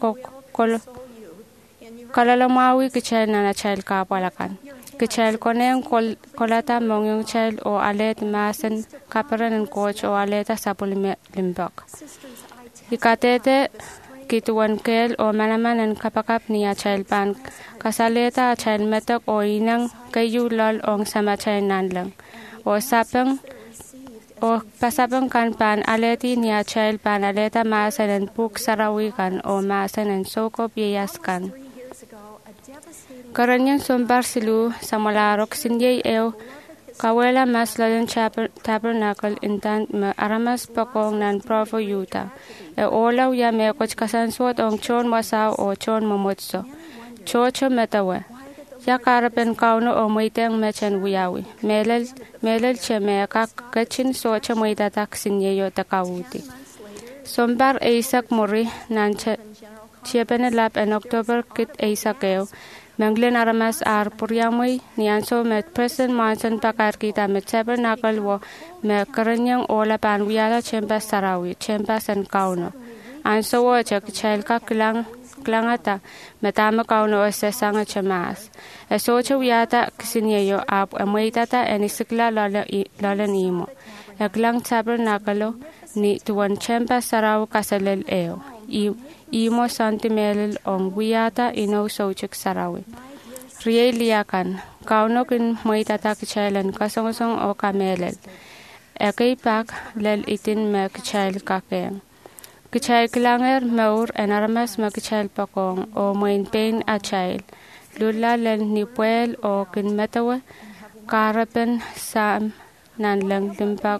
kalalamawi kichel na child kapalakan. Kichel koneng kolata mong yung child o alet masen kaparan ng coach o aleta sa pulimbak. Ikatete kituan kel o manamanan kapakap niya child pan kasaleta child metok o inang kayulal ong sama child nanlang o sapang o pasapang kan pan aleti niya child pan aleta maasan ng puk sarawikan o maasan ng soko piyaskan. Karanyang sumbar silu sa malarok sindyay kawela masladan tabernacle intan me aramas pakong nan Provo Utah. Olaw ya me koch kasanswat ong chon masaw o chon mamotso. Chocho metawe. Ya karapen kauno o maiteng mechen wiyawi. Melel che me kakachin socha maitatak sinyeyo takawuti. Sombar Isaac Mori nan chepenelap en October kit Isaac Menglen aramas ar puriamui ni anso met President Monson pakar kita met tabernacle wo me karanyang ola pan wiala chempas sarawi chempas and kauno. Anso wo chak chelka klangata metama kauno sesanga chamas. Esocha wiata kisinyeyo ap amuitata enisikla lolan imo. Eklang tabernacle ni tuan chempas saraw kasalel eo. Imo santimelel ong wiata ino sochik sarawi. Rieliakan, kauno kin muitata kichailen kasongosong o kamelel. Ekay pak lel itin me kichail kakeng. Kichail kilanger maur enaramas me kichail pakong o muin pain a chail. Lula lel nipuel o kin metawe karapen sam nan lang limpak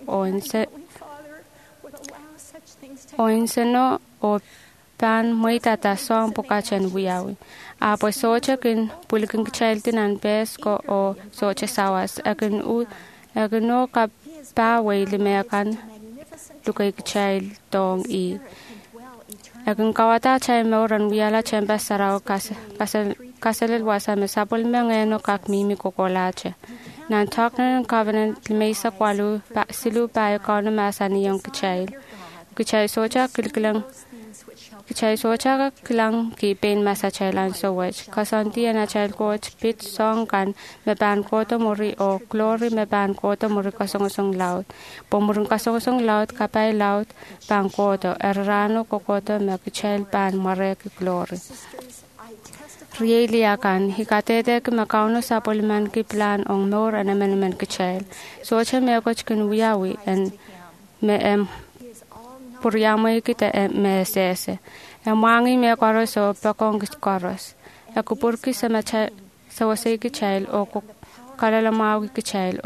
o inseno o pan muitata song pokachen wiyawi. Apo socha kin pulikin kichail tinan pesko o socha sawas akin no ka pa way limekan tukay kichail tong i. Akin kawata chay mauran wiyala chempa saraw kasalil wasa mesapol mengeno kak mimi kokolache. Nan takna ng covenant limesa kwalu silu pa ikaw na masani yung kichail. Kichail socha kilang kipen masa chailan so wech kasanti na child coach pit song kan me ban ko to muri o glory me ban ko to muri kasong laut pomurung kasong laut kapay laut ban ko to errano ko to me child ban mare ki glory really akan hikatete ke makauno sa poliman ki plan ong more and amendment ki child so che me coach kin wiyawi and me puriamay kita me sese. Emangi me koros o pakong koros. Ekupurki sa wasay kichail o kalalamaw kichail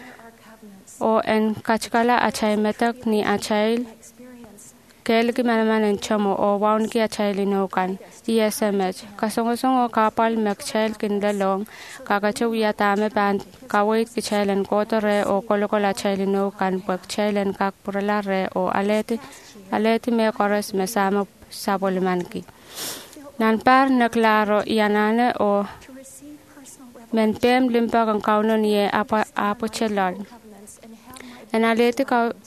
o en kachkala achay metak ni achail kel ki manaman en chamo o waun ki achail inokan ESMH kasongosong o kapal mekchail kindalong kakachaw yatame ban kawait kichail en kotore o kolokol achail inokan pekchail en kakpurala re o aleti me koros mesama sa polimanki. Nan par na klaro yanane o menpem limpa kang kauno niye apo chelol. En aleti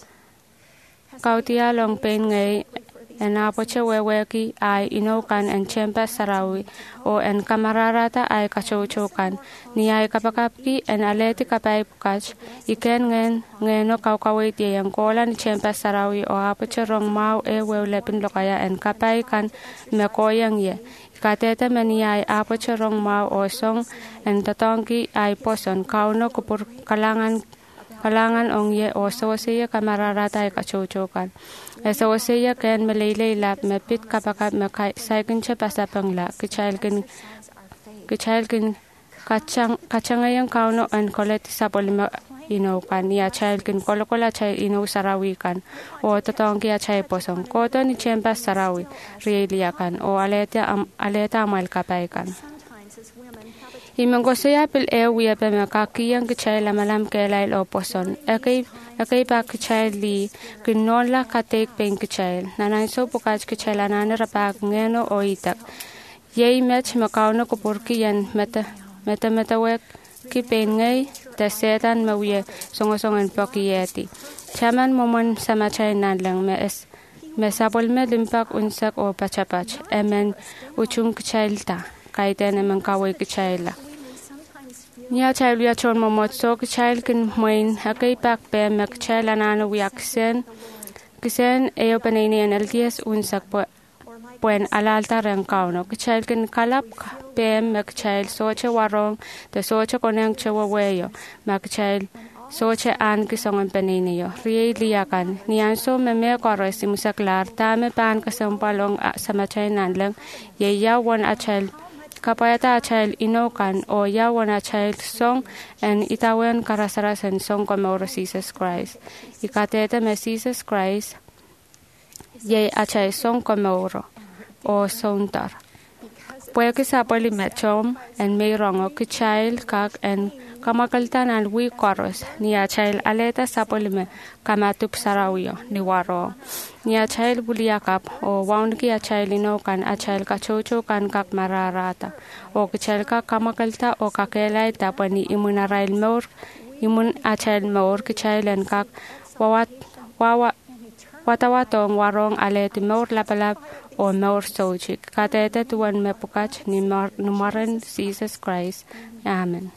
kautia long pen ngay en apo cheweweki ay inokan en chempa sarawi o en kamararata ay kachochokan ni ay kapakapki en aleti kapay pukach iken ngeno kaukawit yang kola ni chempa sarawi o apo cherong mau wewlepin lokaya en kapay kan mekoyang ye kateta meni ay apo cherong mau o song en tatongki ay poson kauno kupur kalangan ong ye o sawasiya kamararata ay kachochokan. Sawasiya ken melilay lap mepit kapakap mekay saikin siya pasapang la kichail kin kachangayang kauno an koleti sa polima inukan niya child kin kolokola chay inu sarawikan o totong kiya chay posong koto ni chempas sarawi rieliakan o aleta amal kapaykan. Imengosaya pil wiya pa makakiyang kichay lamalam kelay o poson. Ekay pa kichay li kinola katek pen kichay. Nanayso pukaj kichay lanana rapak ngeno o itak. Yay mech makauno kupurki yan meta ki pen ngay tasetan mawiya songosongan pokiyeti. Chaman momon sama chay nanlang mesapol me limpak unsak o pachapach. Emen uchung kichay ta. Kaiten emen kaway kichay la. Nia child we achon momot so child kin moin hakay pak pe mek child anano we kisen eo panini en LTS unsak puen alalta reng kauno child kin kalap pe mek child soche warong te soche koneng chewa weyo mek child soche an kisong en panini yo really yakan nian so me koros musaklar tame pan kasampalong samachay nanlang yeya won a child kapayata child inokan o yawana child song en itawen karasarasan song komoro Jesus Christ. Ikateta me Jesus Christ ye achay song komoro o sontar. Pueke sa poli mechom en mayrongo ki child kak en kamakaltan al wi koros ni achail aleta sapolime kamatup sarawio ni waro ni achail buliakap o waunki achailino kan achail kachocho kan kak mararata o kichail ka kamakalta o kakelay tapani imunarail mor imun achail mor kichailen kak watawatong warong alet mor lapalap o mor sochik katete tuan mepukach ni numaran Jesus Christ. Amen.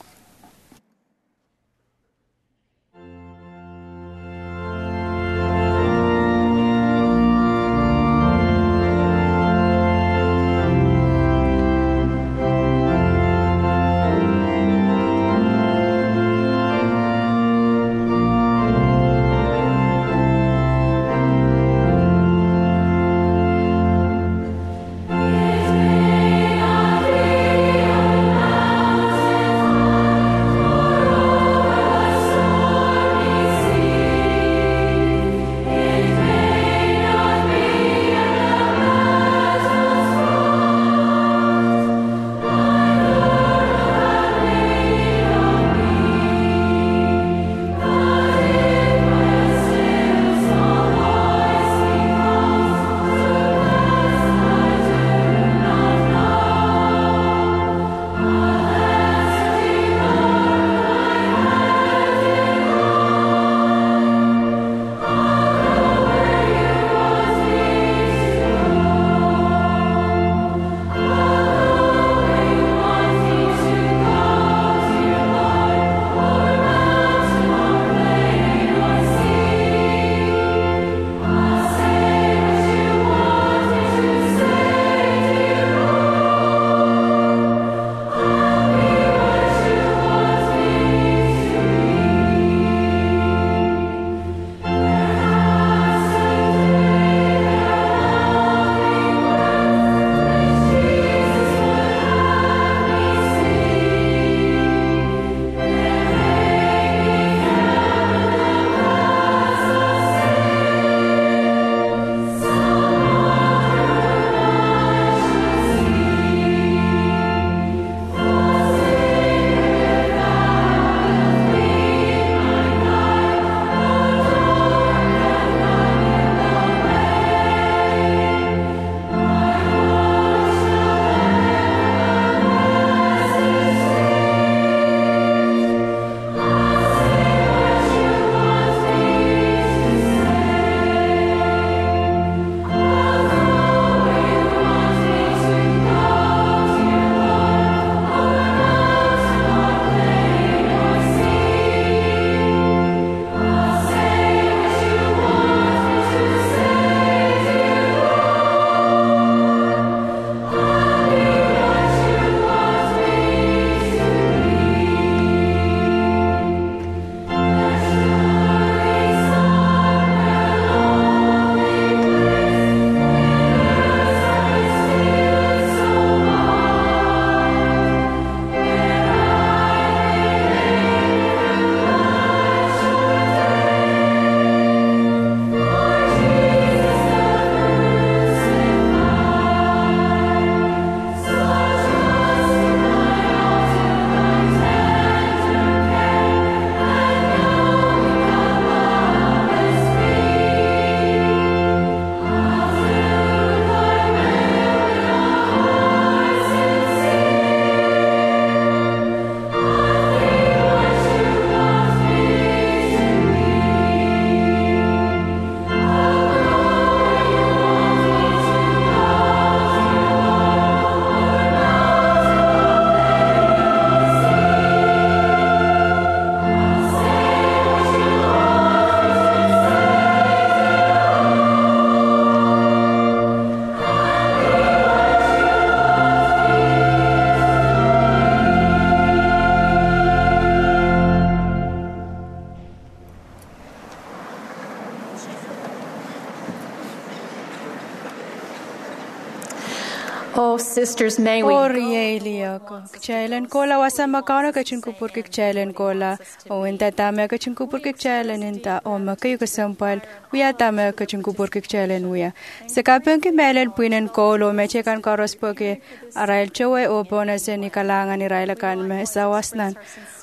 Oh, sisters, may we Orieli ako. Kchailan kola wasa makana kachin kupur kchailan kola. O inta tama kachin kupur kchailan inta o makayu kasampal. Uya tama kachin kupur kchailan uya. Sakapen ki melen puinen kolo mechekan karos poke arail chowe o bonase ni kalangan ni railakan me sawasnan.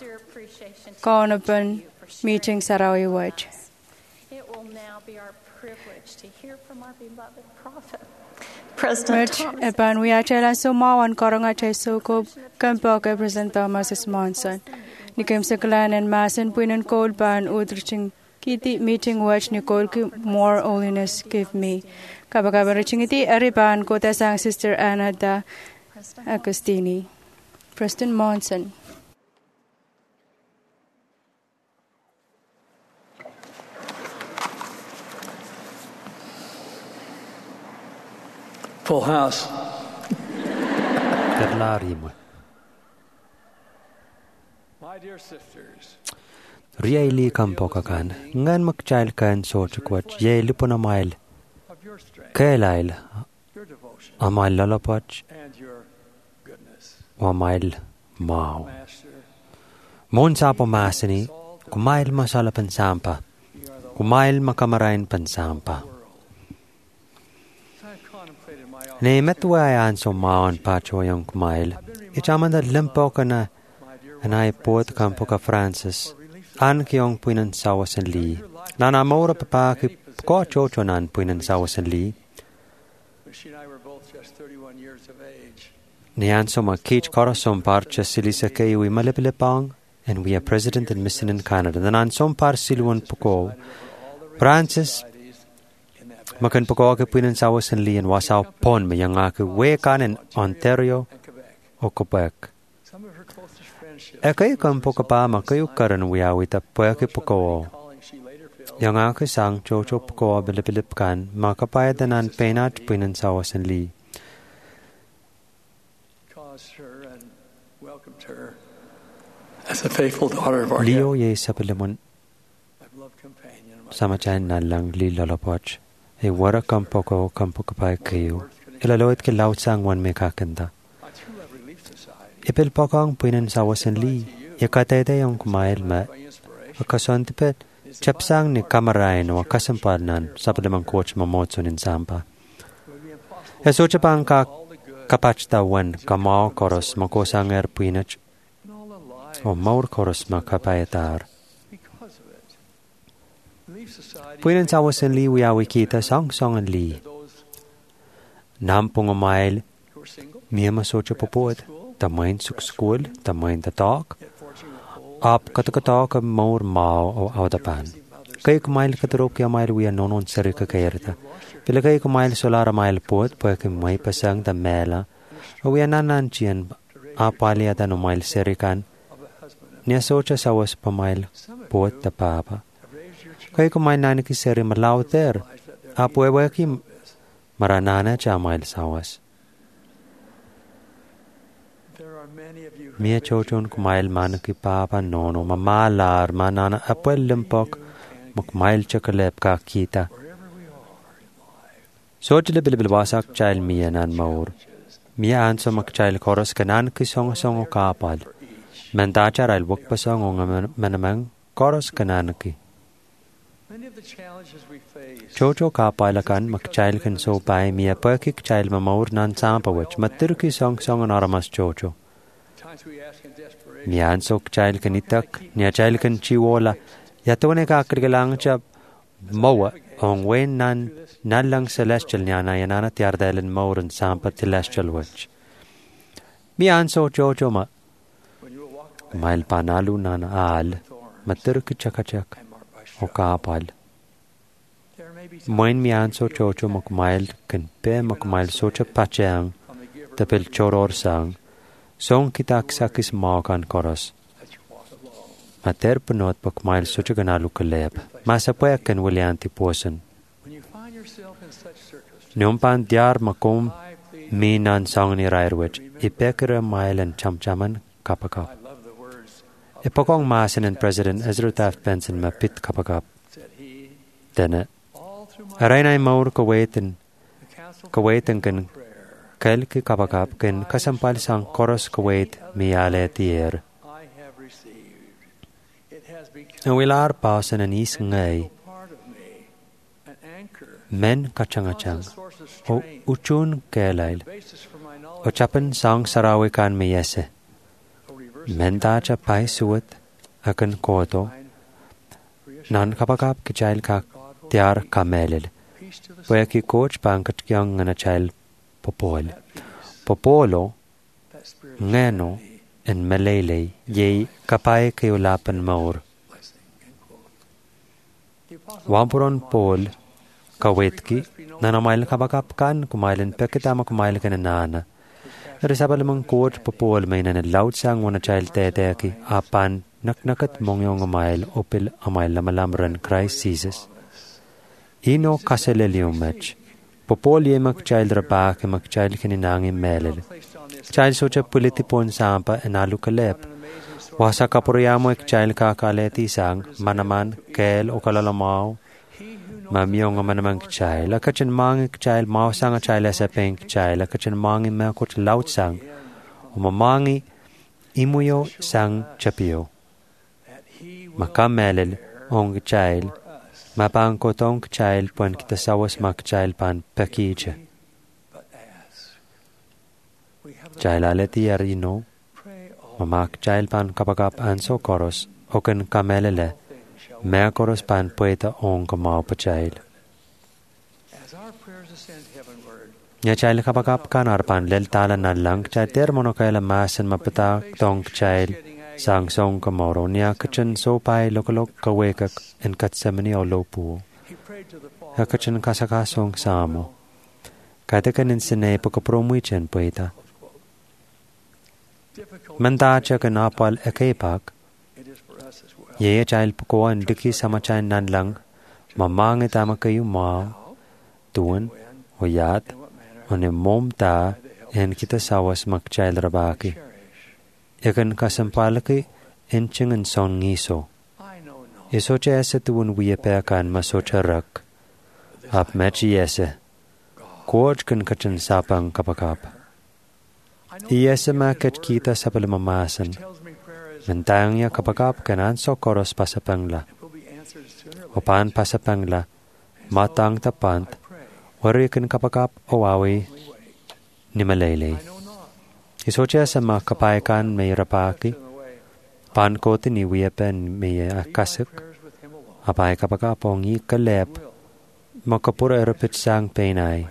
Kaunapan meeting Sarawi Waj. It will now be our privilege to hear from our beloved prophet, President Which Thomas. epan we actually sumawan koranga cheso ko kampok President Thomas Monson. Nikem seklan and massen puinen cold ban udriching kiti meeting watch Nicole more holiness give me. Kabagabaraching iti ariban ko tasang Sister Anna da Agostini. Preston Monson. Full house. My dear sisters, Riaili kampokakan, ngan magchail kan sochukwat, ye liponamail, of your strength, kaelail, your devotion, amail lalapach, and your goodness. wamail mau. Master, Mon sapo masani, kumail masala pansampa, you are the kumail makamarain pansampa. world. I contemplated my own. Nemetwayan so maon pacho yung kumail, ichamanda limpokana, My dear anay pot kampoka Francis, an kiyong puinan sawasan li. Nana maura papa ki ko chocho nan puinan sawasan li. when she and I were both just 31 years of age. Niyan so makich korosom parcha silisa kayo imalipilipang, and we are president and mission in Canada. Nanan som par siluan puko. Francis, In that makan puko ke puinan sawasan li and wasaw pon mayanga ke wekan in Ontario and Quebec. o Quebec. Some of her closest friendships. Ekay kampoka pa makayo karan wiyawita puwake puko. Calling she later filled Yang ako sang chocho puko bilipilip kan makapayadanan penat puinan sawasan li. caused her and welcomed her as a faithful daughter of our Leo God, ye sapilimon my beloved companion. And my samachain na lang li lalapoch. E wara kampoko kampoka pa kayo. Ilaloit ke laut sang wan me kakanda. My True Love Relief Society, Ipil pakang puinan sawasan li. Yakatete yung kumail ma. by inspiration, Akasantipet chapsang ni kamarain o kasampanan sapilimang coach mamotso nin sampa. would be impossible E so chapang ka all the good kapachtawan kamao koros makosanger puinach and all the lies o maur koros makapayatar. because of it. Relief Society Puinan sawasan li wiyawi kita song-songan li. those Nampong umail who are single, miyama socha popod. Tamain suk school, tamain tatak. yet forging a whole Ap katakatak ang maur mao o audapan. Kay kumail katarok kaya mail wiya nonon sari kakayarita. Pila kay kumail solara mail pot, pwede may pasang da mela. O wiya nananchian apali at ano mail serikan. of a husband Niya socha sawas pa mail pot da papa. have raised your children. Kay kumail naniki seri malauter. Apwewe ki maranana cha mail sawas. There are many of you who Mia chochon kumail manaki papa nono mamalar manana apwel limpok mukmail chakalep ka kita. wherever we are in life. Sojile bilbilwasak chail mia nan maur. Mia anso makchail koros kanan kisong o kapal. Mendachar al wukpasong o manamang koros kananaki. Many of the challenges we face Chocho kapalakan makchail kan so pai mia perkik chail mamaur nan sampawach matir kisong an aramas chocho. times we ask in desperation, Mia anso chail kanitak nia chail kan chiwola. Yatone ka akrigalang cha mawa ong wen nan lang celestial niya na yanana tiardelen maur and sampa celestial wach. Mia anso chocho ma when you will walk away mail panalu nan al thorns matir kichakachak and marked by o strife. kapal. There may be Moin mi anso chocho mukmail kan pe mukmail socha pachang from the giver tapil choror sang song kitak sakis makan koros that you walk alone. mater penot mukmail socha ganalu kalep masapwe kan walianti posen When you find yourself in such circumstances, nyompan diar makom I plead. mi nan song ni rairwich ipekere mailan chamchaman kapakap. I love the words Ipokong masin and President Ezra Taft Benson mapit kapakap said he, dene all through my arainay maur kawaitin the council kawaitin kan prayer, kail ki kapakap kan kasampal sang koros kawait miyale tier. I have received. It has become Ang wilar pausan an is ngay part of me, an anchor, men kachangachang a source of o strength, uchun kelail basis for my knowledge, o chapan sang sarawikan miyese a reverse men dacha pai suwat akan koto nan kapakap kichail ka tiar kamelil. Pwede ki coach pangkat kyang ngana chail popol. Popolo ngeno en malele ye kapay kayulapan maur. Wampuron Paul kawetki nanamail kapakap kan kumailin pekitama kumail ka nana. Risabal mang coach popol may nanalaut sang wana chail teteki apan naknakat mongyong amail opil amail lamalamran Christ Jesus. Ino kaselelium match. Popol ye mag-child rabak e mag-child kininangin melil. Child socha pulitipon sampa enalu kalep. Wasa kapuriyamo ek-child kakaleti sang manaman kel o kalalamaw. Mamiyong manamang child. Akachin mangi child mao sang a child esapeng child. Akachin mangi makot laut sang. Umamangi imuyo sang chapio. Makamelil ong child. Mapang kotong child pon kita sawas mak child pan pakije. Child aleti arino. Mamak child pan kapagap anso koros. Oken kamelele. Mea koros pan poeta ong kamao pa child. Nya child kapagap kanar pan lel tala na lang. Child termono kaila masan mapata tong child. Sang song kamoro niya kachan so pai lokalok kawekak en katsamani o lopu. Hakachan kasakasong samo. Katakan in sinay pagkapromuichan poeta. Mandacha kan apal ekaipak. Yeye child pukuan diki samachan nan lang. Mamangit ama kayo mao. Tuan o yat. O ne mom ta en kita sawas mak child rabaki. Yakan kasampalaki enchingan son ngiso. Isocha ese tuun wiyapekan masocha rak. Ap mechi ese. Kuoj kan kachan sapang kapakap. Iese maket kita sapalmamasan. Mentang ya kapakap kanan sokoros pasapangla. Opan pasapangla. Matang tapant. Warikan kapakap owawi ni malaylay. Isocha sa mga kapaykan may rapaki, pankoti ni wiyapen may akasik, apay kapakapong ikalep, makapura erapit sang penay.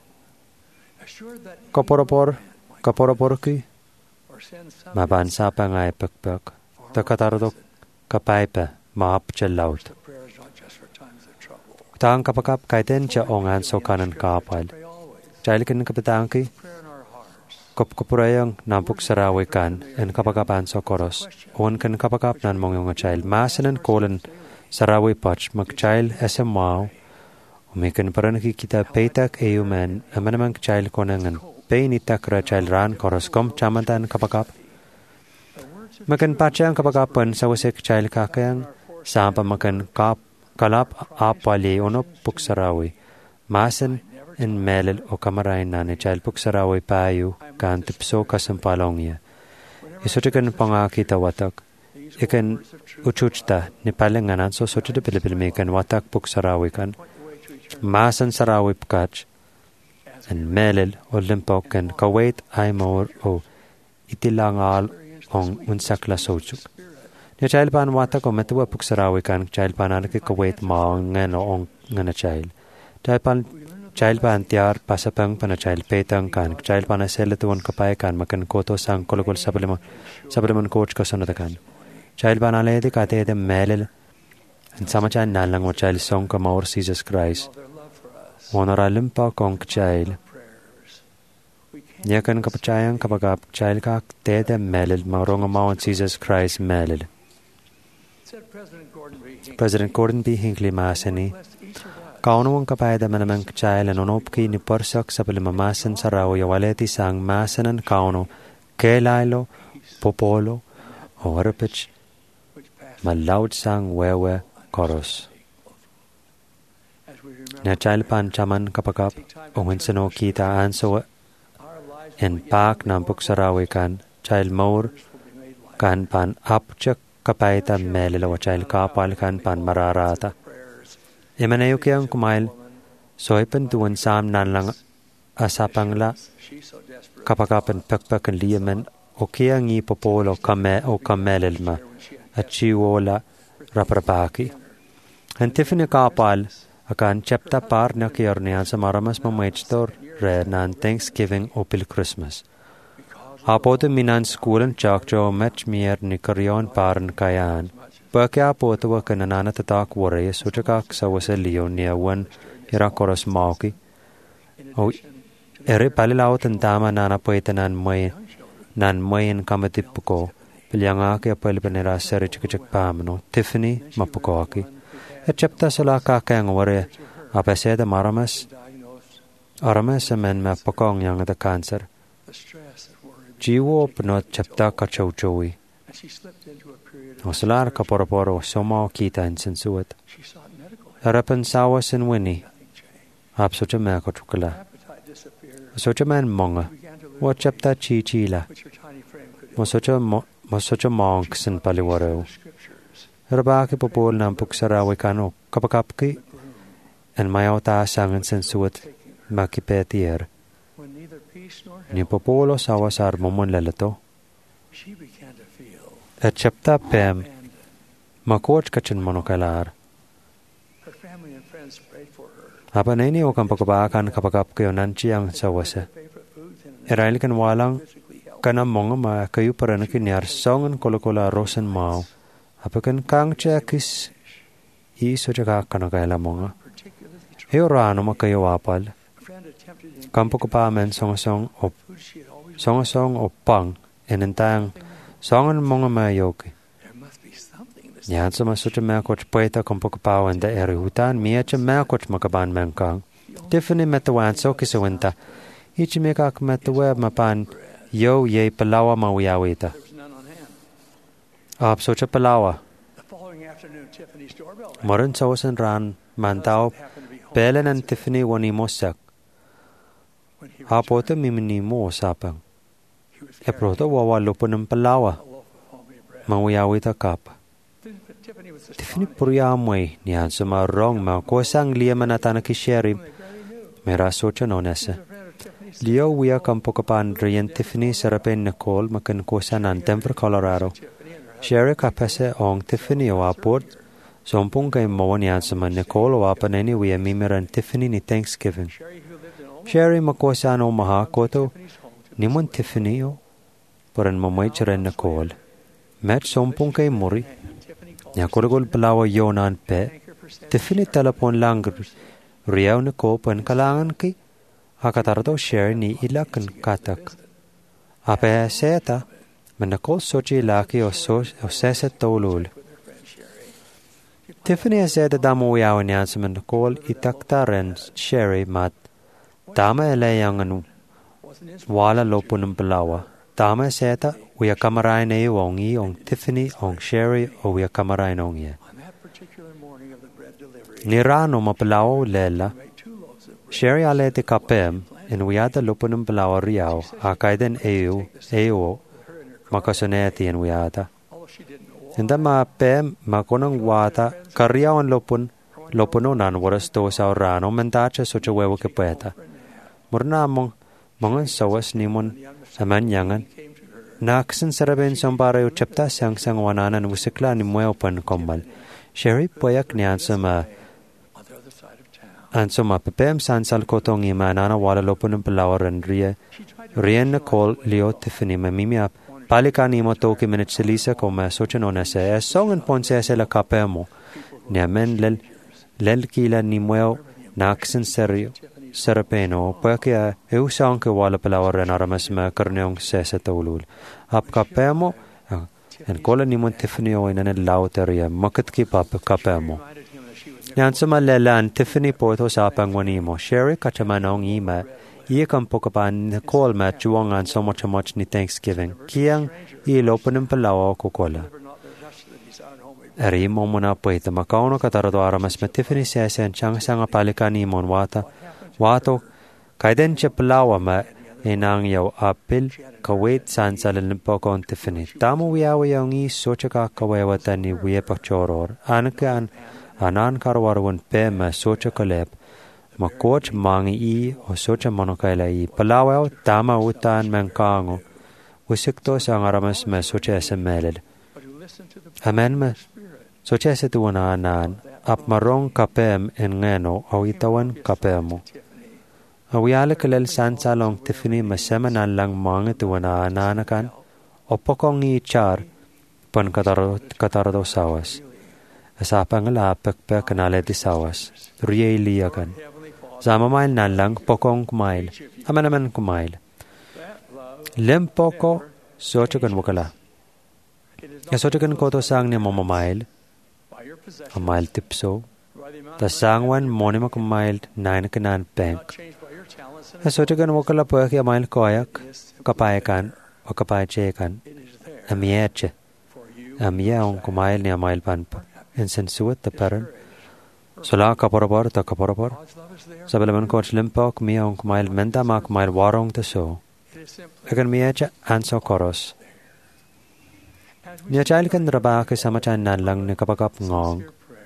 Kaporapor ki, mabansa pa ngay pagpag, takatardok kapaypa, maapchalaut. Taang kapakap kaiten siya ongan so kanan kapal. Chaylikin kapitang ki, Kapurayang nampuk sarawi kan en kapakapan so koros. Oon kan kapakap nan mongyong a child. Masanan kolan sarawi pach mag-child esamao. Umikan para nakikita paytak eyuman amanamang child konangan. Pay nitak ra child ran koros kom chamantan kapakap. Makan pachang kapakapan sa wasik child kakayang. Sampa makan kalap apali onop puksarawi. Masan en melel o kamarain na ni child puksarawi payu kan tipso kasampalongya. Isotikan pangakita watak. Ikan uchuchta ni palenganan so sochita pilipilmikan watak puksarawi kan. Masan sarawi pkach. En melel o limpok kan kawait aymor o itilangal ong unsakla sochuk. Ni child pan watak o metuwa puksarawi kan child pananaki kawait maong ngano ong ngana child. Child pan tiar pasapang pana child petang kan child pana selatuan kapay kan makan koto sang kolokol sabaliman coach kasunatakan. Child pana ledi katete melel and samachan nalang o child song kamaur Jesus Christ. Honoralimpa kong child. Nyakan kapachayang kapagap child kak tete melel marong amount Jesus Christ melel. President Gordon B. Hinckley Masani. Kaunawang kapayda manamang child and onopki ni porsak sa palimamasan sa raw yawaleti sang masanan kauno kelailo popolo o warapich malaud sang wewe koros. Na child pan chaman kapagap o winsano kita anso en pak nampuk sa rawi kan child maur kan pan apchak kapayta melilo child kapal kan pan mararata. Emanayo kiyang kumail, soy pentuan sam nan lang asapangla, kapakapan pagpakan liyaman, o kiyang ipopolo o kamelilma, at chiwola raprapaki. And Tiffany kapal akan chapta par na kiornian sa maramas mamaichtor re nan Thanksgiving opil Christmas. Apote minan schoolen chakcho match mier ni karyon paran kayan. Pake apote wa kananana tatak wore suchakak sa wasa leo niya wan irakoros mauki. O ere palilaot ang tama nana poeta nan mayin kamatipuko. Pilyangaki apalipanira sari chikachik pamano. Tiffany mapukoaki. At chapta sala kakang wore apaseda maramas. Aramas men mapakong yang ada cancer. Jiwo penot chapta kachauchawi. Oslar kaporaporo soma kita insensuat. Harapan sawa sin wini. Apsocha meko chukala. Socha man monga. Wa chapta chichila. Mosocha monk sin paliwaro. Rabaki popol nam puksarawi kano kapakapki. En mayota sangan sensuat makipetier. Ni popolo sawasar momon lalato. At chapta pem makoch kachin monokalar. Apa nini o kampakabakan kapakapki o nanchiyang sawasa. Erailikan walang kanam monga ma kayu paranakin yar songan kolokola rosan mau. Apakan kang chakis iso chaka kanakaila monga. Heo rano makayo apal. Kampo kapamen songasong o pang enentang songan monga mayoki. Yan sa masucha makoch poeta kampo kapawan da erihutan miyacha makoch makaban menkang. Tiffany metawan so kisawenta. Ichimekak metaweb mapan yo ye palawa mawiyawita. Socha palawa. Moran sawasan ran mantao pelen and Tiffany wani mosak. Apote mimini mo sapang. Eproto wawa lupon ng palawa. Mawiyawita kapa. Tiffany purya amoy niyan sumarong makusang liya manatana kisherim. Mera socha nonesa. Leo wiya kampokapan riyan Tiffany sarapen Nicole makan kusa ng Denver, Colorado. Sherry kapase ong Tiffany o apod. Sompung kay mawan yan sa man Nicole o apaneni wiya mimiran Tiffany ni Thanksgiving. Sherry makusa no maha koto nimon Tiffany o paran mamay chiren Nicole. Met sompung kay muri. Nyakuragol palawa yonan pe. Tiffany telepon lang riyaw Nicole pan kalangan kay akatarado Sherry ni ilakan katak. Apa seta Nicole sochi laki o sesa tolul. Tiffany said that damo yawan yan sa Nicole itaktaran Sherry mat. Tama elayang anu wala lopo ng palawa. Tama seta uya kamaray na iwongi ong Tiffany ong Sherry o uya kamaray na ongya. Nirano mapalawa lela. Sherry alete kapem en uyata lopo ng palawa riyaw akayden eyo makasoneti en uyata. Inda mapem makonang wata karyawan lopunonan waras to sa orano mentacha socha wewo kepeta. Murna mong mga sawas nimon aman yangan. Naksan saraben sambara yu chapta sang wananan wusikla ni muew pan kombal. Sherry poyak ni ansama pepem sansal kotong imanana wala lopunong palawaran riyan Nicole Leo Tiffany mamimiap. Palikan imo toki minute silisa koma socha nonese songan ponse la kapemo. Niamen lel kila ni muew naksan serio sarapeno pakia eusang ke wala palawaran aramas ma karneong sesa taulul. Ap kapemo en kola ni mon Tiffany o inan lauteria makat ki pap kapemo. Niansama lelan Tiffany poto sapang wanimo Sherry kachamanong ima. Iya kampokapan Nicole mat juwangan so much ni Thanksgiving. Kiyang ilopan ng palawa o kukola. Eri mo muna po ito makauno katarado aramas ma Tiffany sesen siyang sanga palikan imon wato kaiden siya palawa ma inang yaw apil kawait sansalan po kon Tiffany. Tamo wiyaw yaw ngi socha ka kawawatan ni wiya pachoror. Anan karwarwan pe ma socha kalep. Makoch mangi o socha monokaila palawaw tama utan mengkango. Usikto sa ngaramas ma socha esemeled. Amen me socha se tuwana nan ap marong kapem en ngeno au itawan kapemo. Awiala kalel san salong Tiffany masemanan lang mga tuwana nanakan o pokong i char pan katarado sawas. Asapang la pekpek kanale di sawas. Riye liyakan. Sama mail nan lang pokong kumail. Aman kumail. Lem poko socha kan wakala. Socha kan koto sang ni mamamail. Amail tipso. Tasangwan monima kumail nine kanan bank. Socha kan wakala pweki amail koyak. Kapayakan o kapayachekan. Amieche. Amia on kumail ni amail panpa. Insensuat ta paran. Sola kaporapor ta kaporapor. Sabelaman coach limpok mia on kumail menta mak kumail warong ta so. Agan mieche anso koros. Nia chail kan raba ke samachan nan lang ni kapakap ngong.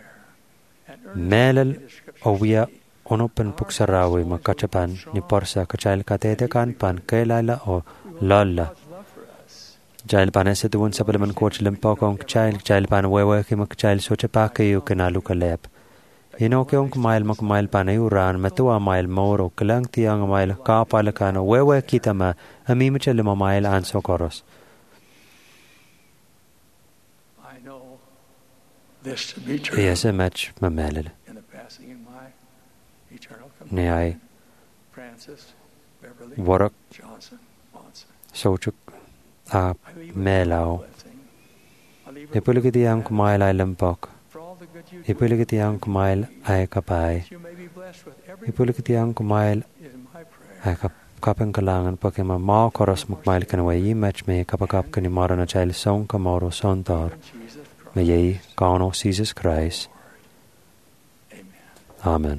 Melel owia onopen puksarawi makachapan ni porsa kachail katete kan pan kailala o lalla. Jail pan ese tuun sabelaman coach limpok on jail pan wewe ki makchail socha pa kayo kinalu kalep. Ino ke on kumail pan ayuran matua mail moro kalang tiang mail kapalakano wewe kitama amimicha lima mail anso koros. Yes, a match mamelil. Ni ay warak sochuk a melao. Ipuligiti ang kumail ay lampok. Ipuligiti ang kumail ay kapay. Ipuligiti ang kumail ay kapang kalangan pagkima mao koros mukmail kanaway match may kapakap kanimara na chayl song kamoro sontar. May kano Jesus Christ. Amen.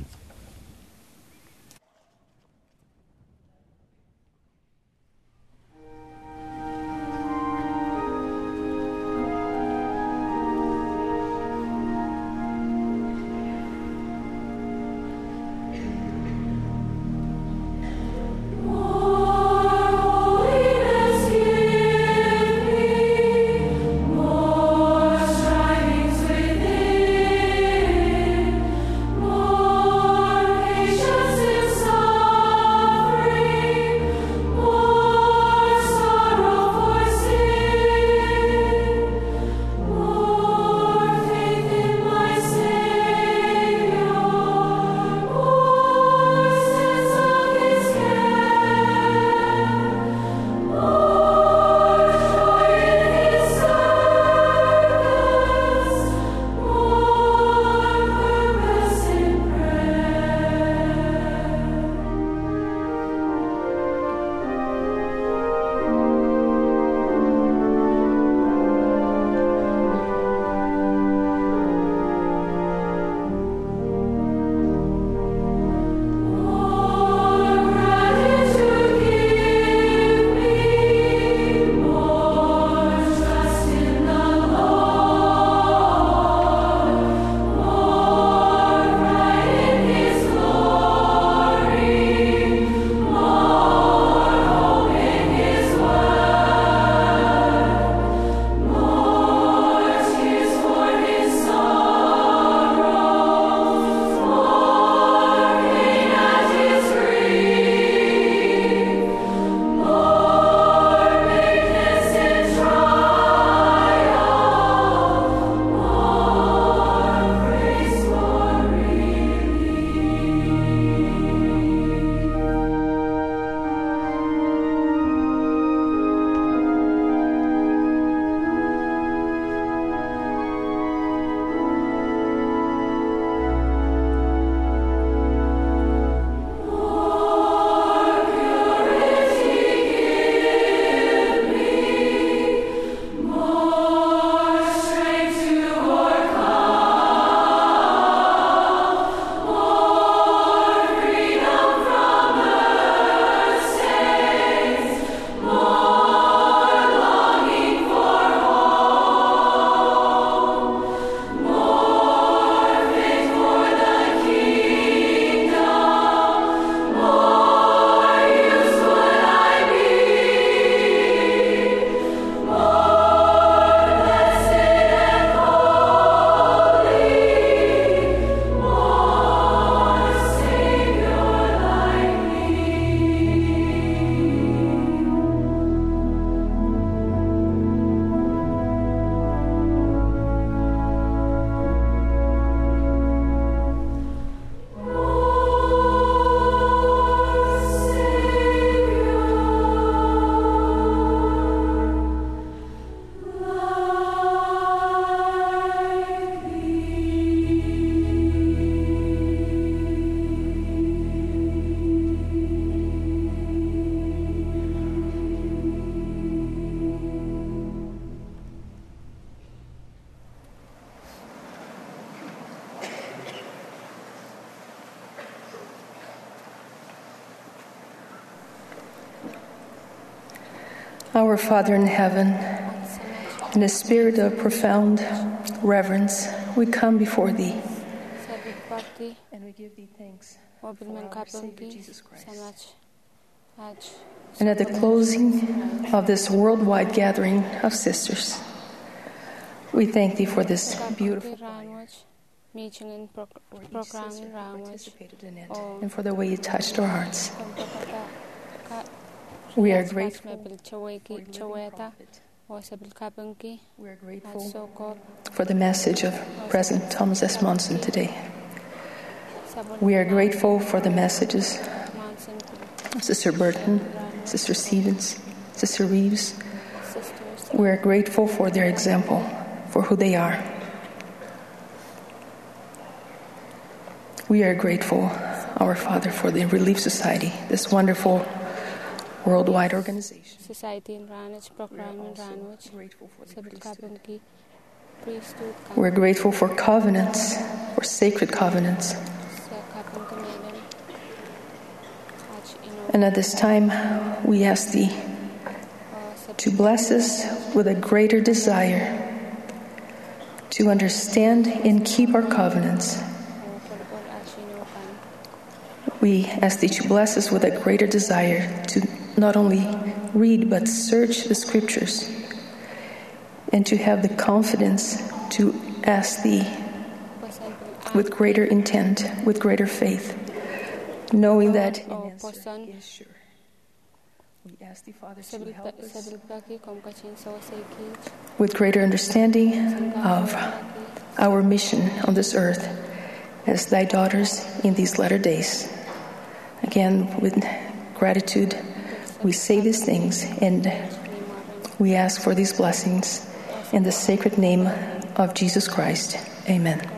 More Our Father in heaven, in a spirit of profound reverence, we come before Thee and we give Thee thanks for our Savior Jesus Christ. And at the closing of this worldwide gathering of sisters, we thank Thee for this beautiful choir, participated in it, and for the way You touched our hearts. We are grateful for Your prophet. We are grateful for the message of President Thomas S. Monson today. We are grateful for the messages of Sister Burton, Sister Stevens, Sister Reeves. We are grateful for their example, for who they are. We are grateful, our Father, for the Relief Society, this wonderful worldwide organization. We're grateful for covenants, for sacred covenants. And at this time, we ask Thee to bless us with a greater desire to understand and keep our covenants. We ask Thee to bless us with a greater desire to not only read but search the Scriptures, and to have the confidence to ask Thee with greater intent, with greater faith, knowing that an answer is sure. We ask Thee, Father, to help us with greater understanding of our mission on this earth as Thy daughters in these latter days. Again, with gratitude, we say these things, and we ask for these blessings in the sacred name of Jesus Christ. Amen.